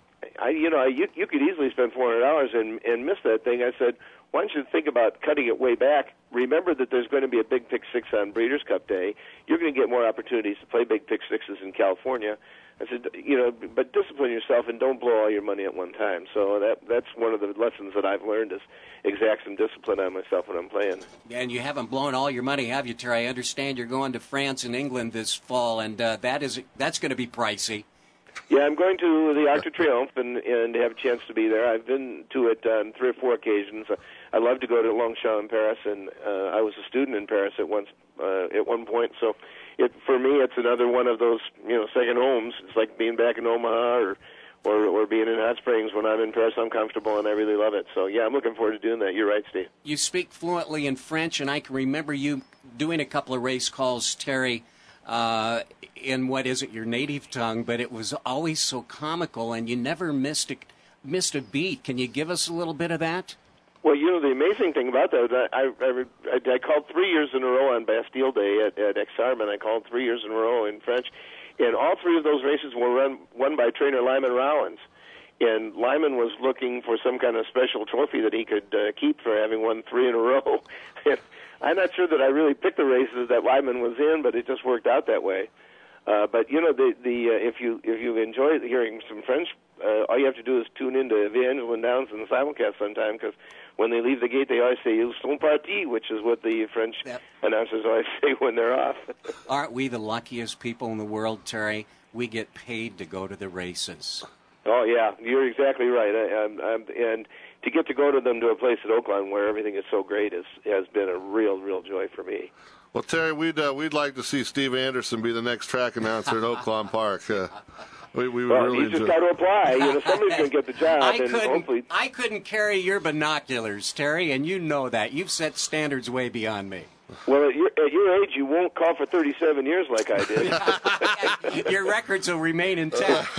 Speaker 17: I, you know, you, you could easily spend four hundred dollars and, and miss that thing. I said, why don't you think about cutting it way back? Remember that there's going to be a big pick six on Breeders' Cup Day. You're going to get more opportunities to play big pick sixes in California. I said, you know, but discipline yourself and don't blow all your money at one time. So that that's one of the lessons that I've learned is exact some discipline on myself when I'm playing.
Speaker 12: And you haven't blown all your money, have you, Terry? I understand you're going to France and England this fall, and uh, that is that's going to be pricey.
Speaker 17: Yeah, I'm going to the Arc de Triomphe and, and have a chance to be there. I've been to it on three or four occasions. I love to go to Longchamp in Paris, and uh, I was a student in Paris at once uh, at one point. So, it for me, it's another one of those you know second homes. It's like being back in Omaha or or, or being in Hot Springs. When I'm in Paris, I'm comfortable and I really love it. So, yeah, I'm looking forward to doing that. You're right, Steve.
Speaker 12: You speak fluently in French, and I can remember you doing a couple of race calls, Terry. Uh, in what isn't your native tongue, but it was always so comical, and you never missed a, missed a beat. Can you give us a little bit of that?
Speaker 17: Well, you know, the amazing thing about that, I, I, I, I called three years in a row on Bastille Day at, at Exarmen. I called three years in a row in French, and all three of those races were run, won by trainer Lyman Rollins. And Lyman was looking for some kind of special trophy that he could uh, keep for having won three in a row. I'm not sure that I really picked the races that Lyman was in, but it just worked out that way. Uh, but you know, the the uh, if you if you enjoy hearing some French, uh, all you have to do is tune into Evangeline Downs and the simulcast sometime, because when they leave the gate, they always say "Ils sont partis," which is what the French yep. announcers always say when they're off.
Speaker 12: Aren't we the luckiest people in the world, Terry? We get paid to go to the races.
Speaker 17: Oh yeah, you're exactly right. I, I'm, I'm, and to get to go to them to a place at Oakland where everything is so great is, has been a real, real joy for me.
Speaker 11: Well, Terry, we'd uh, we'd like to see Steve Anderson be the next track announcer at Oakland Park. Uh, we we would
Speaker 17: well,
Speaker 11: really
Speaker 17: he's just
Speaker 11: enjoy.
Speaker 17: got to apply. You know, somebody's going to get the job.
Speaker 12: I
Speaker 17: and
Speaker 12: couldn't.
Speaker 17: Hopefully...
Speaker 12: I couldn't carry your binoculars, Terry, and you know that. You've set standards way beyond me.
Speaker 17: Well, at your, at your age, you won't call for thirty-seven years like I
Speaker 12: did. Your records will remain intact.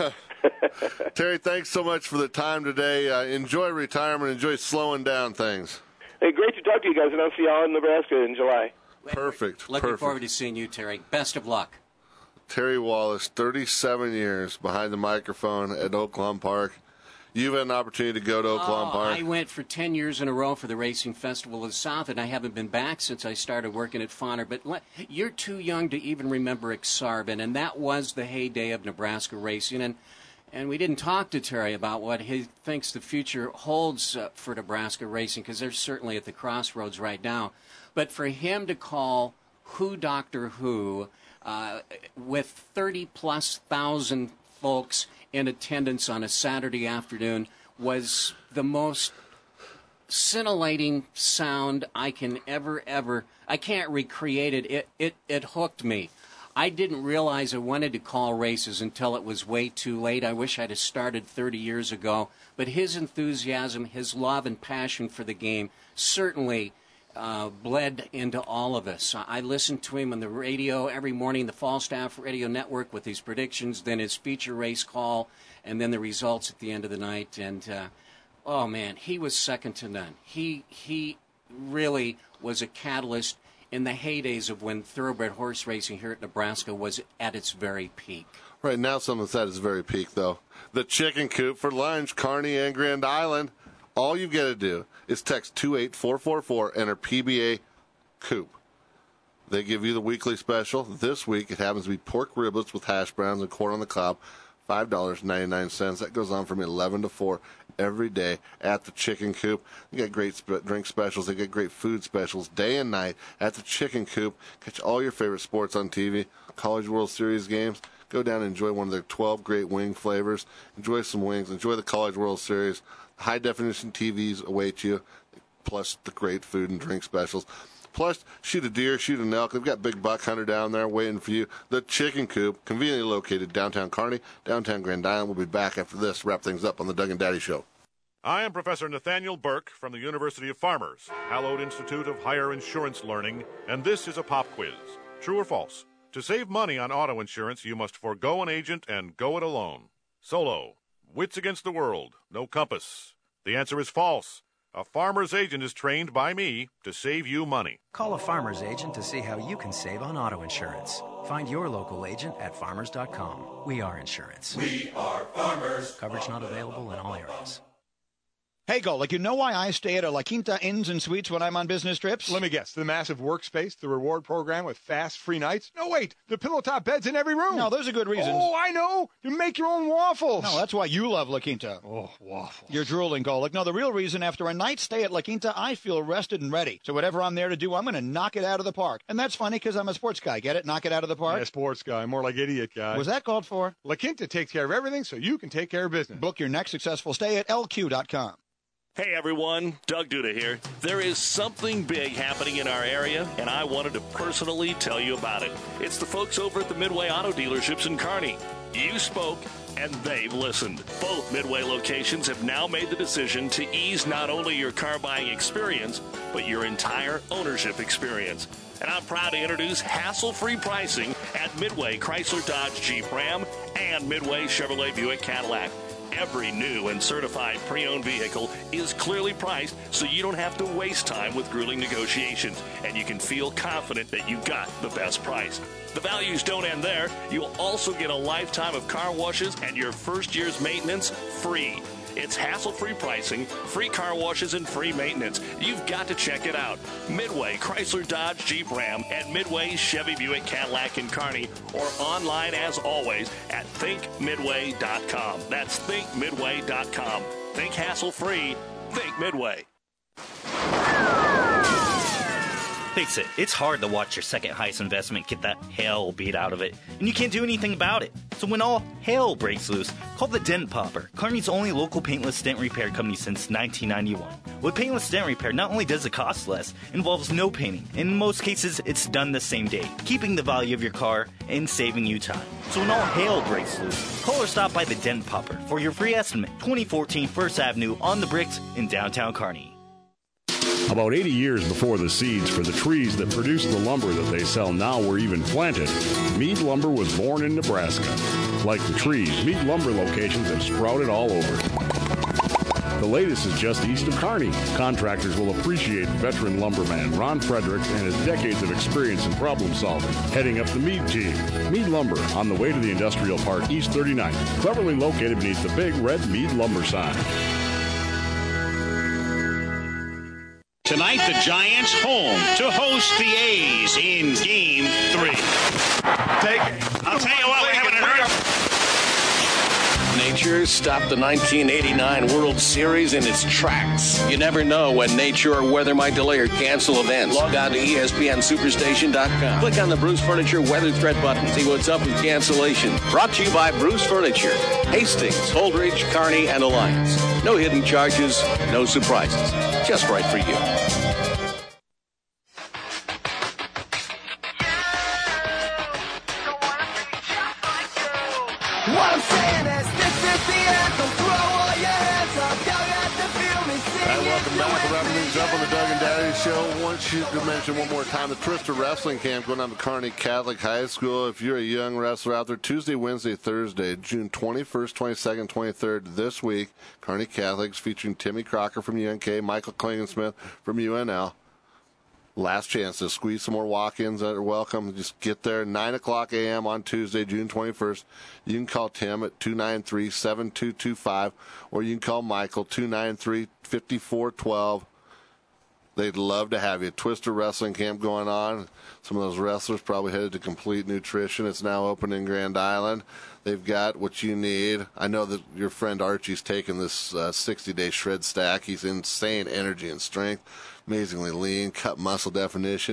Speaker 11: Terry, thanks so much for the time today. Uh, enjoy retirement. Enjoy slowing down things.
Speaker 17: Hey, great to talk to you guys, and I'll see y'all in Nebraska in July.
Speaker 11: Perfect.
Speaker 12: Looking
Speaker 11: Perfect.
Speaker 12: forward to seeing you, Terry. Best of luck.
Speaker 11: Terry Wallace, thirty-seven years behind the microphone at Oakland Park. You've had an opportunity to go to Oakland
Speaker 12: oh,
Speaker 11: Park.
Speaker 12: I went for ten years in a row for the Racing Festival of the South, and I haven't been back since I started working at Fauner. But le- you're too young to even remember Exarben, and that was the heyday of Nebraska racing. And and we didn't talk to Terry about what he thinks the future holds uh, for Nebraska racing, because they're certainly at the crossroads right now. But for him to call Who Doctor Who uh, with thirty-plus thousand folks in attendance on a Saturday afternoon was the most scintillating sound I can ever, ever... I can't recreate it. It, it, it hooked me. I didn't realize I wanted to call races until it was way too late. I wish I'd have started thirty years ago. But his enthusiasm, his love and passion for the game certainly uh, bled into all of us. I listened to him on the radio every morning, the Falstaff Radio Network, with his predictions, then his feature race call, and then the results at the end of the night. And, uh, oh, man, he was second to none. He, he really was a catalyst in the heydays of when thoroughbred horse racing here at Nebraska was at its very peak.
Speaker 11: Right now, something's at its very peak, though. The Chicken Coop for lunch, Kearney and Grand Island. All you've got to do is text two eight four four four, enter P B A Coop. They give you the weekly special. This week, it happens to be pork riblets with hash browns and corn on the cob, five dollars and ninety-nine cents. That goes on from eleven to four every day at the Chicken Coop. They got great sp- drink specials. They got great food specials day and night at the Chicken Coop. Catch all your favorite sports on T V, College World Series games. Go down and enjoy one of their twelve great wing flavors. Enjoy some wings. Enjoy the College World Series. High-definition T Vs await you, plus the great food and drink specials. Plus, shoot a deer, shoot an elk. They've got Big Buck Hunter down there waiting for you. The Chicken Coop, conveniently located downtown Kearney, downtown Grand Island. We'll be back after this to wrap things up on the Doug and Daddy Show.
Speaker 18: I am Professor Nathaniel Burke from the University of Farmers, Hallowed Institute of Higher Insurance Learning, and this is a pop quiz. True or false? To save money on auto insurance, you must forego an agent and go it alone. Solo. Wits against the world. No compass. The answer is false. A farmer's agent is trained by me to save you money.
Speaker 19: Call a farmer's agent to see how you can save on auto insurance. Find your local agent at farmers dot com. We are insurance.
Speaker 1: We are farmers.
Speaker 19: Coverage not available in all areas.
Speaker 20: Hey, Go, like, you know why I stay at a La Quinta Inns and Suites when I'm on business trips?
Speaker 21: Let me guess. The massive workspace, the reward program with fast, free nights? No, wait. The pillow top beds in every room.
Speaker 20: No, those are good reasons.
Speaker 21: Oh, I know. You make your own waffles.
Speaker 20: No, that's why you love La Quinta.
Speaker 21: Oh, waffles.
Speaker 20: You're drooling, Golick. No, the real reason, after a night stay at La Quinta, I feel rested and ready. So whatever I'm there to do, I'm going to knock it out of the park. And that's funny because I'm a sports guy. Get it? Knock it out of the park?
Speaker 21: Yeah, sports guy. More like idiot guy.
Speaker 20: Was that called for?
Speaker 21: La Quinta takes care of everything so you can take care of business.
Speaker 20: Book your next successful stay at L Q dot com.
Speaker 7: Hey everyone, Doug Duda here. There is something big happening in our area, and I wanted to personally tell you about it. It's the folks over at the Midway Auto Dealerships in Kearney. You spoke, and they've listened. Both Midway locations have now made the decision to ease not only your car buying experience, but your entire ownership experience. And I'm proud to introduce hassle-free pricing at Midway Chrysler Dodge Jeep Ram and Midway Chevrolet Buick Cadillac. Every new and certified pre-owned vehicle is clearly priced, so you don't have to waste time with grueling negotiations, and you can feel confident that you got the best price. The values don't end there. You'll also get a lifetime of car washes and your first year's maintenance free. It's hassle-free pricing, free car washes, and free maintenance. You've got to check it out. Midway Chrysler Dodge Jeep Ram and Midway Chevy Buick Cadillac in Kearney, or online as always at think midway dot com. That's think midway dot com. Think hassle-free. Think Midway.
Speaker 22: Face it, it's hard to watch your second highest investment get the hell beat out of it, and you can't do anything about it. So when all hell breaks loose, call the Dent Popper, Kearney's only local paintless dent repair company since nineteen ninety-one. With paintless dent repair, not only does it cost less, it involves no painting, and in most cases, it's done the same day, keeping the value of your car and saving you time. So when all hell breaks loose, call or stop by the Dent Popper for your free estimate, twenty fourteen First Avenue on the Bricks in downtown Kearney.
Speaker 23: About eighty years before the seeds for the trees that produce the lumber that they sell now were even planted, Mead Lumber was born in Nebraska. Like the trees, Mead Lumber locations have sprouted all over. The latest is just east of Kearney. Contractors will appreciate veteran lumberman Ron Fredericks and his decades of experience in problem solving, heading up the Mead team. Mead Lumber, on the way to the Industrial Park, East thirty-ninth, cleverly located beneath the big red Mead Lumber sign.
Speaker 24: Tonight, the Giants home to host the A's in Game three. Take it. I'll tell you what, we haven't heard.
Speaker 25: Nature stopped the nineteen eighty-nine World Series in its tracks. You never know when nature or weather might delay or cancel events. Log on to E S P N Superstation dot com. Click on the Bruce Furniture Weather Threat button. See what's up with cancellation. Brought to you by Bruce Furniture. Hastings, Holdridge, Kearney, and Alliance. No hidden charges, no surprises. Just right for you.
Speaker 1: What I'm saying is, this is the anthem. Throw all your hands up. Y'all got to feel me sing.
Speaker 11: Hi, welcome back. We're wrapping things up on the Doug and Daddy Show. Want you to mention one more time the Twister Wrestling Camp going on to Kearney Catholic High School. If you're a young wrestler out there, Tuesday, Wednesday, Thursday, June twenty-first, twenty-second, twenty-third this week, Kearney Catholics featuring Timmy Crocker from U N K, Michael Klingensmith from U N L. Last chance to squeeze some more walk-ins that are welcome. Just get there, nine o'clock a.m. on Tuesday, June twenty-first. You can call Tim at two nine three, seven two two five, or you can call Michael, two nine three, five four one two. They'd love to have you. Twister Wrestling Camp going on. Some of those wrestlers probably headed to Complete Nutrition. It's now open in Grand Island. They've got what you need. I know that your friend Archie's taking this uh, sixty-day shred stack. He's insane energy and strength. Amazingly lean, cut muscle definition.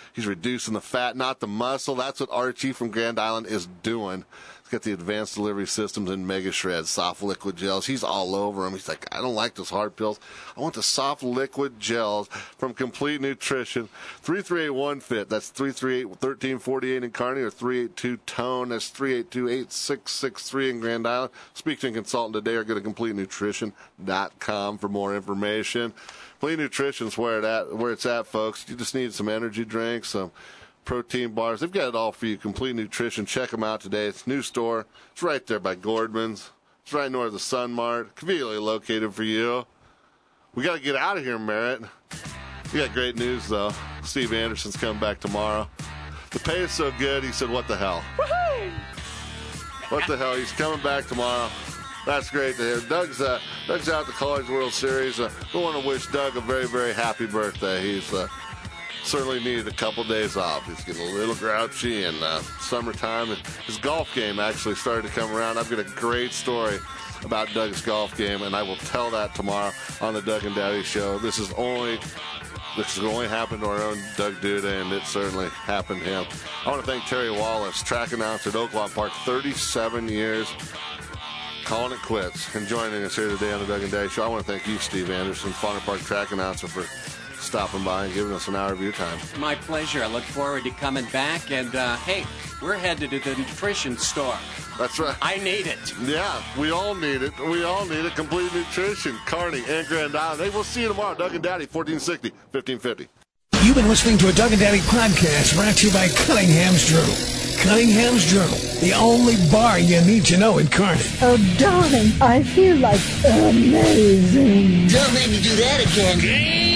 Speaker 11: He's reducing the fat, not the muscle. That's what Archie from Grand Island is doing. He's got the advanced delivery systems and Mega Shreds, soft liquid gels. He's all over them. He's like, I don't like those hard pills. I want the soft liquid gels from Complete Nutrition. three three eight one F I T. That's three three eight, one three four eight in Kearney, or three eight two tone. That's three eight two, eight six six three in Grand Island. Speak to a consultant today or go to complete nutrition dot com for more information. Complete Nutrition's where it at, where it's at, folks. You just need some energy drinks, some protein bars. They've got it all for you. Complete Nutrition. Check them out today. It's a new store. It's right there by Gordman's. It's right north of the Sun Mart. Conveniently located for you. We got to get out of here, Merritt. We got great news, though. Steve Anderson's coming back tomorrow. The pay is so good, he said, what the hell? Woohoo! What the hell? He's coming back tomorrow. That's great to hear. Doug's, uh, Doug's out at the College World Series. Uh, we want to wish Doug a very, very happy birthday. He's uh, certainly needed a couple days off. He's getting a little grouchy, and uh, summertime. His golf game actually started to come around. I've got a great story about Doug's golf game, and I will tell that tomorrow on the Doug and Daddy Show. This is only this has only happened to our own Doug Duda, and it certainly happened to him. I want to thank Terry Wallace, track announcer at Oaklawn Park, thirty-seven years, calling it quits, and joining us here today on the Doug and Daddy Show. I want to thank you, Steve Anderson, Fauna Park track announcer, for stopping by and giving us an hour of your time.
Speaker 12: My pleasure. I look forward to coming back. And, uh, hey, we're headed to the nutrition store.
Speaker 11: That's right.
Speaker 12: I need it.
Speaker 11: Yeah, we all need it. We all need it. Complete Nutrition, Kearney, and Grand Island. Hey, we'll see you tomorrow. Doug and Daddy, fourteen sixty, fifteen fifty.
Speaker 1: You've been listening to a Doug and Daddy podcast brought to you by Cunningham's Journal. Cunningham's Journal, the only bar you need to know in Kearney.
Speaker 2: Oh, darling, I feel like amazing.
Speaker 3: Don't make me do that again.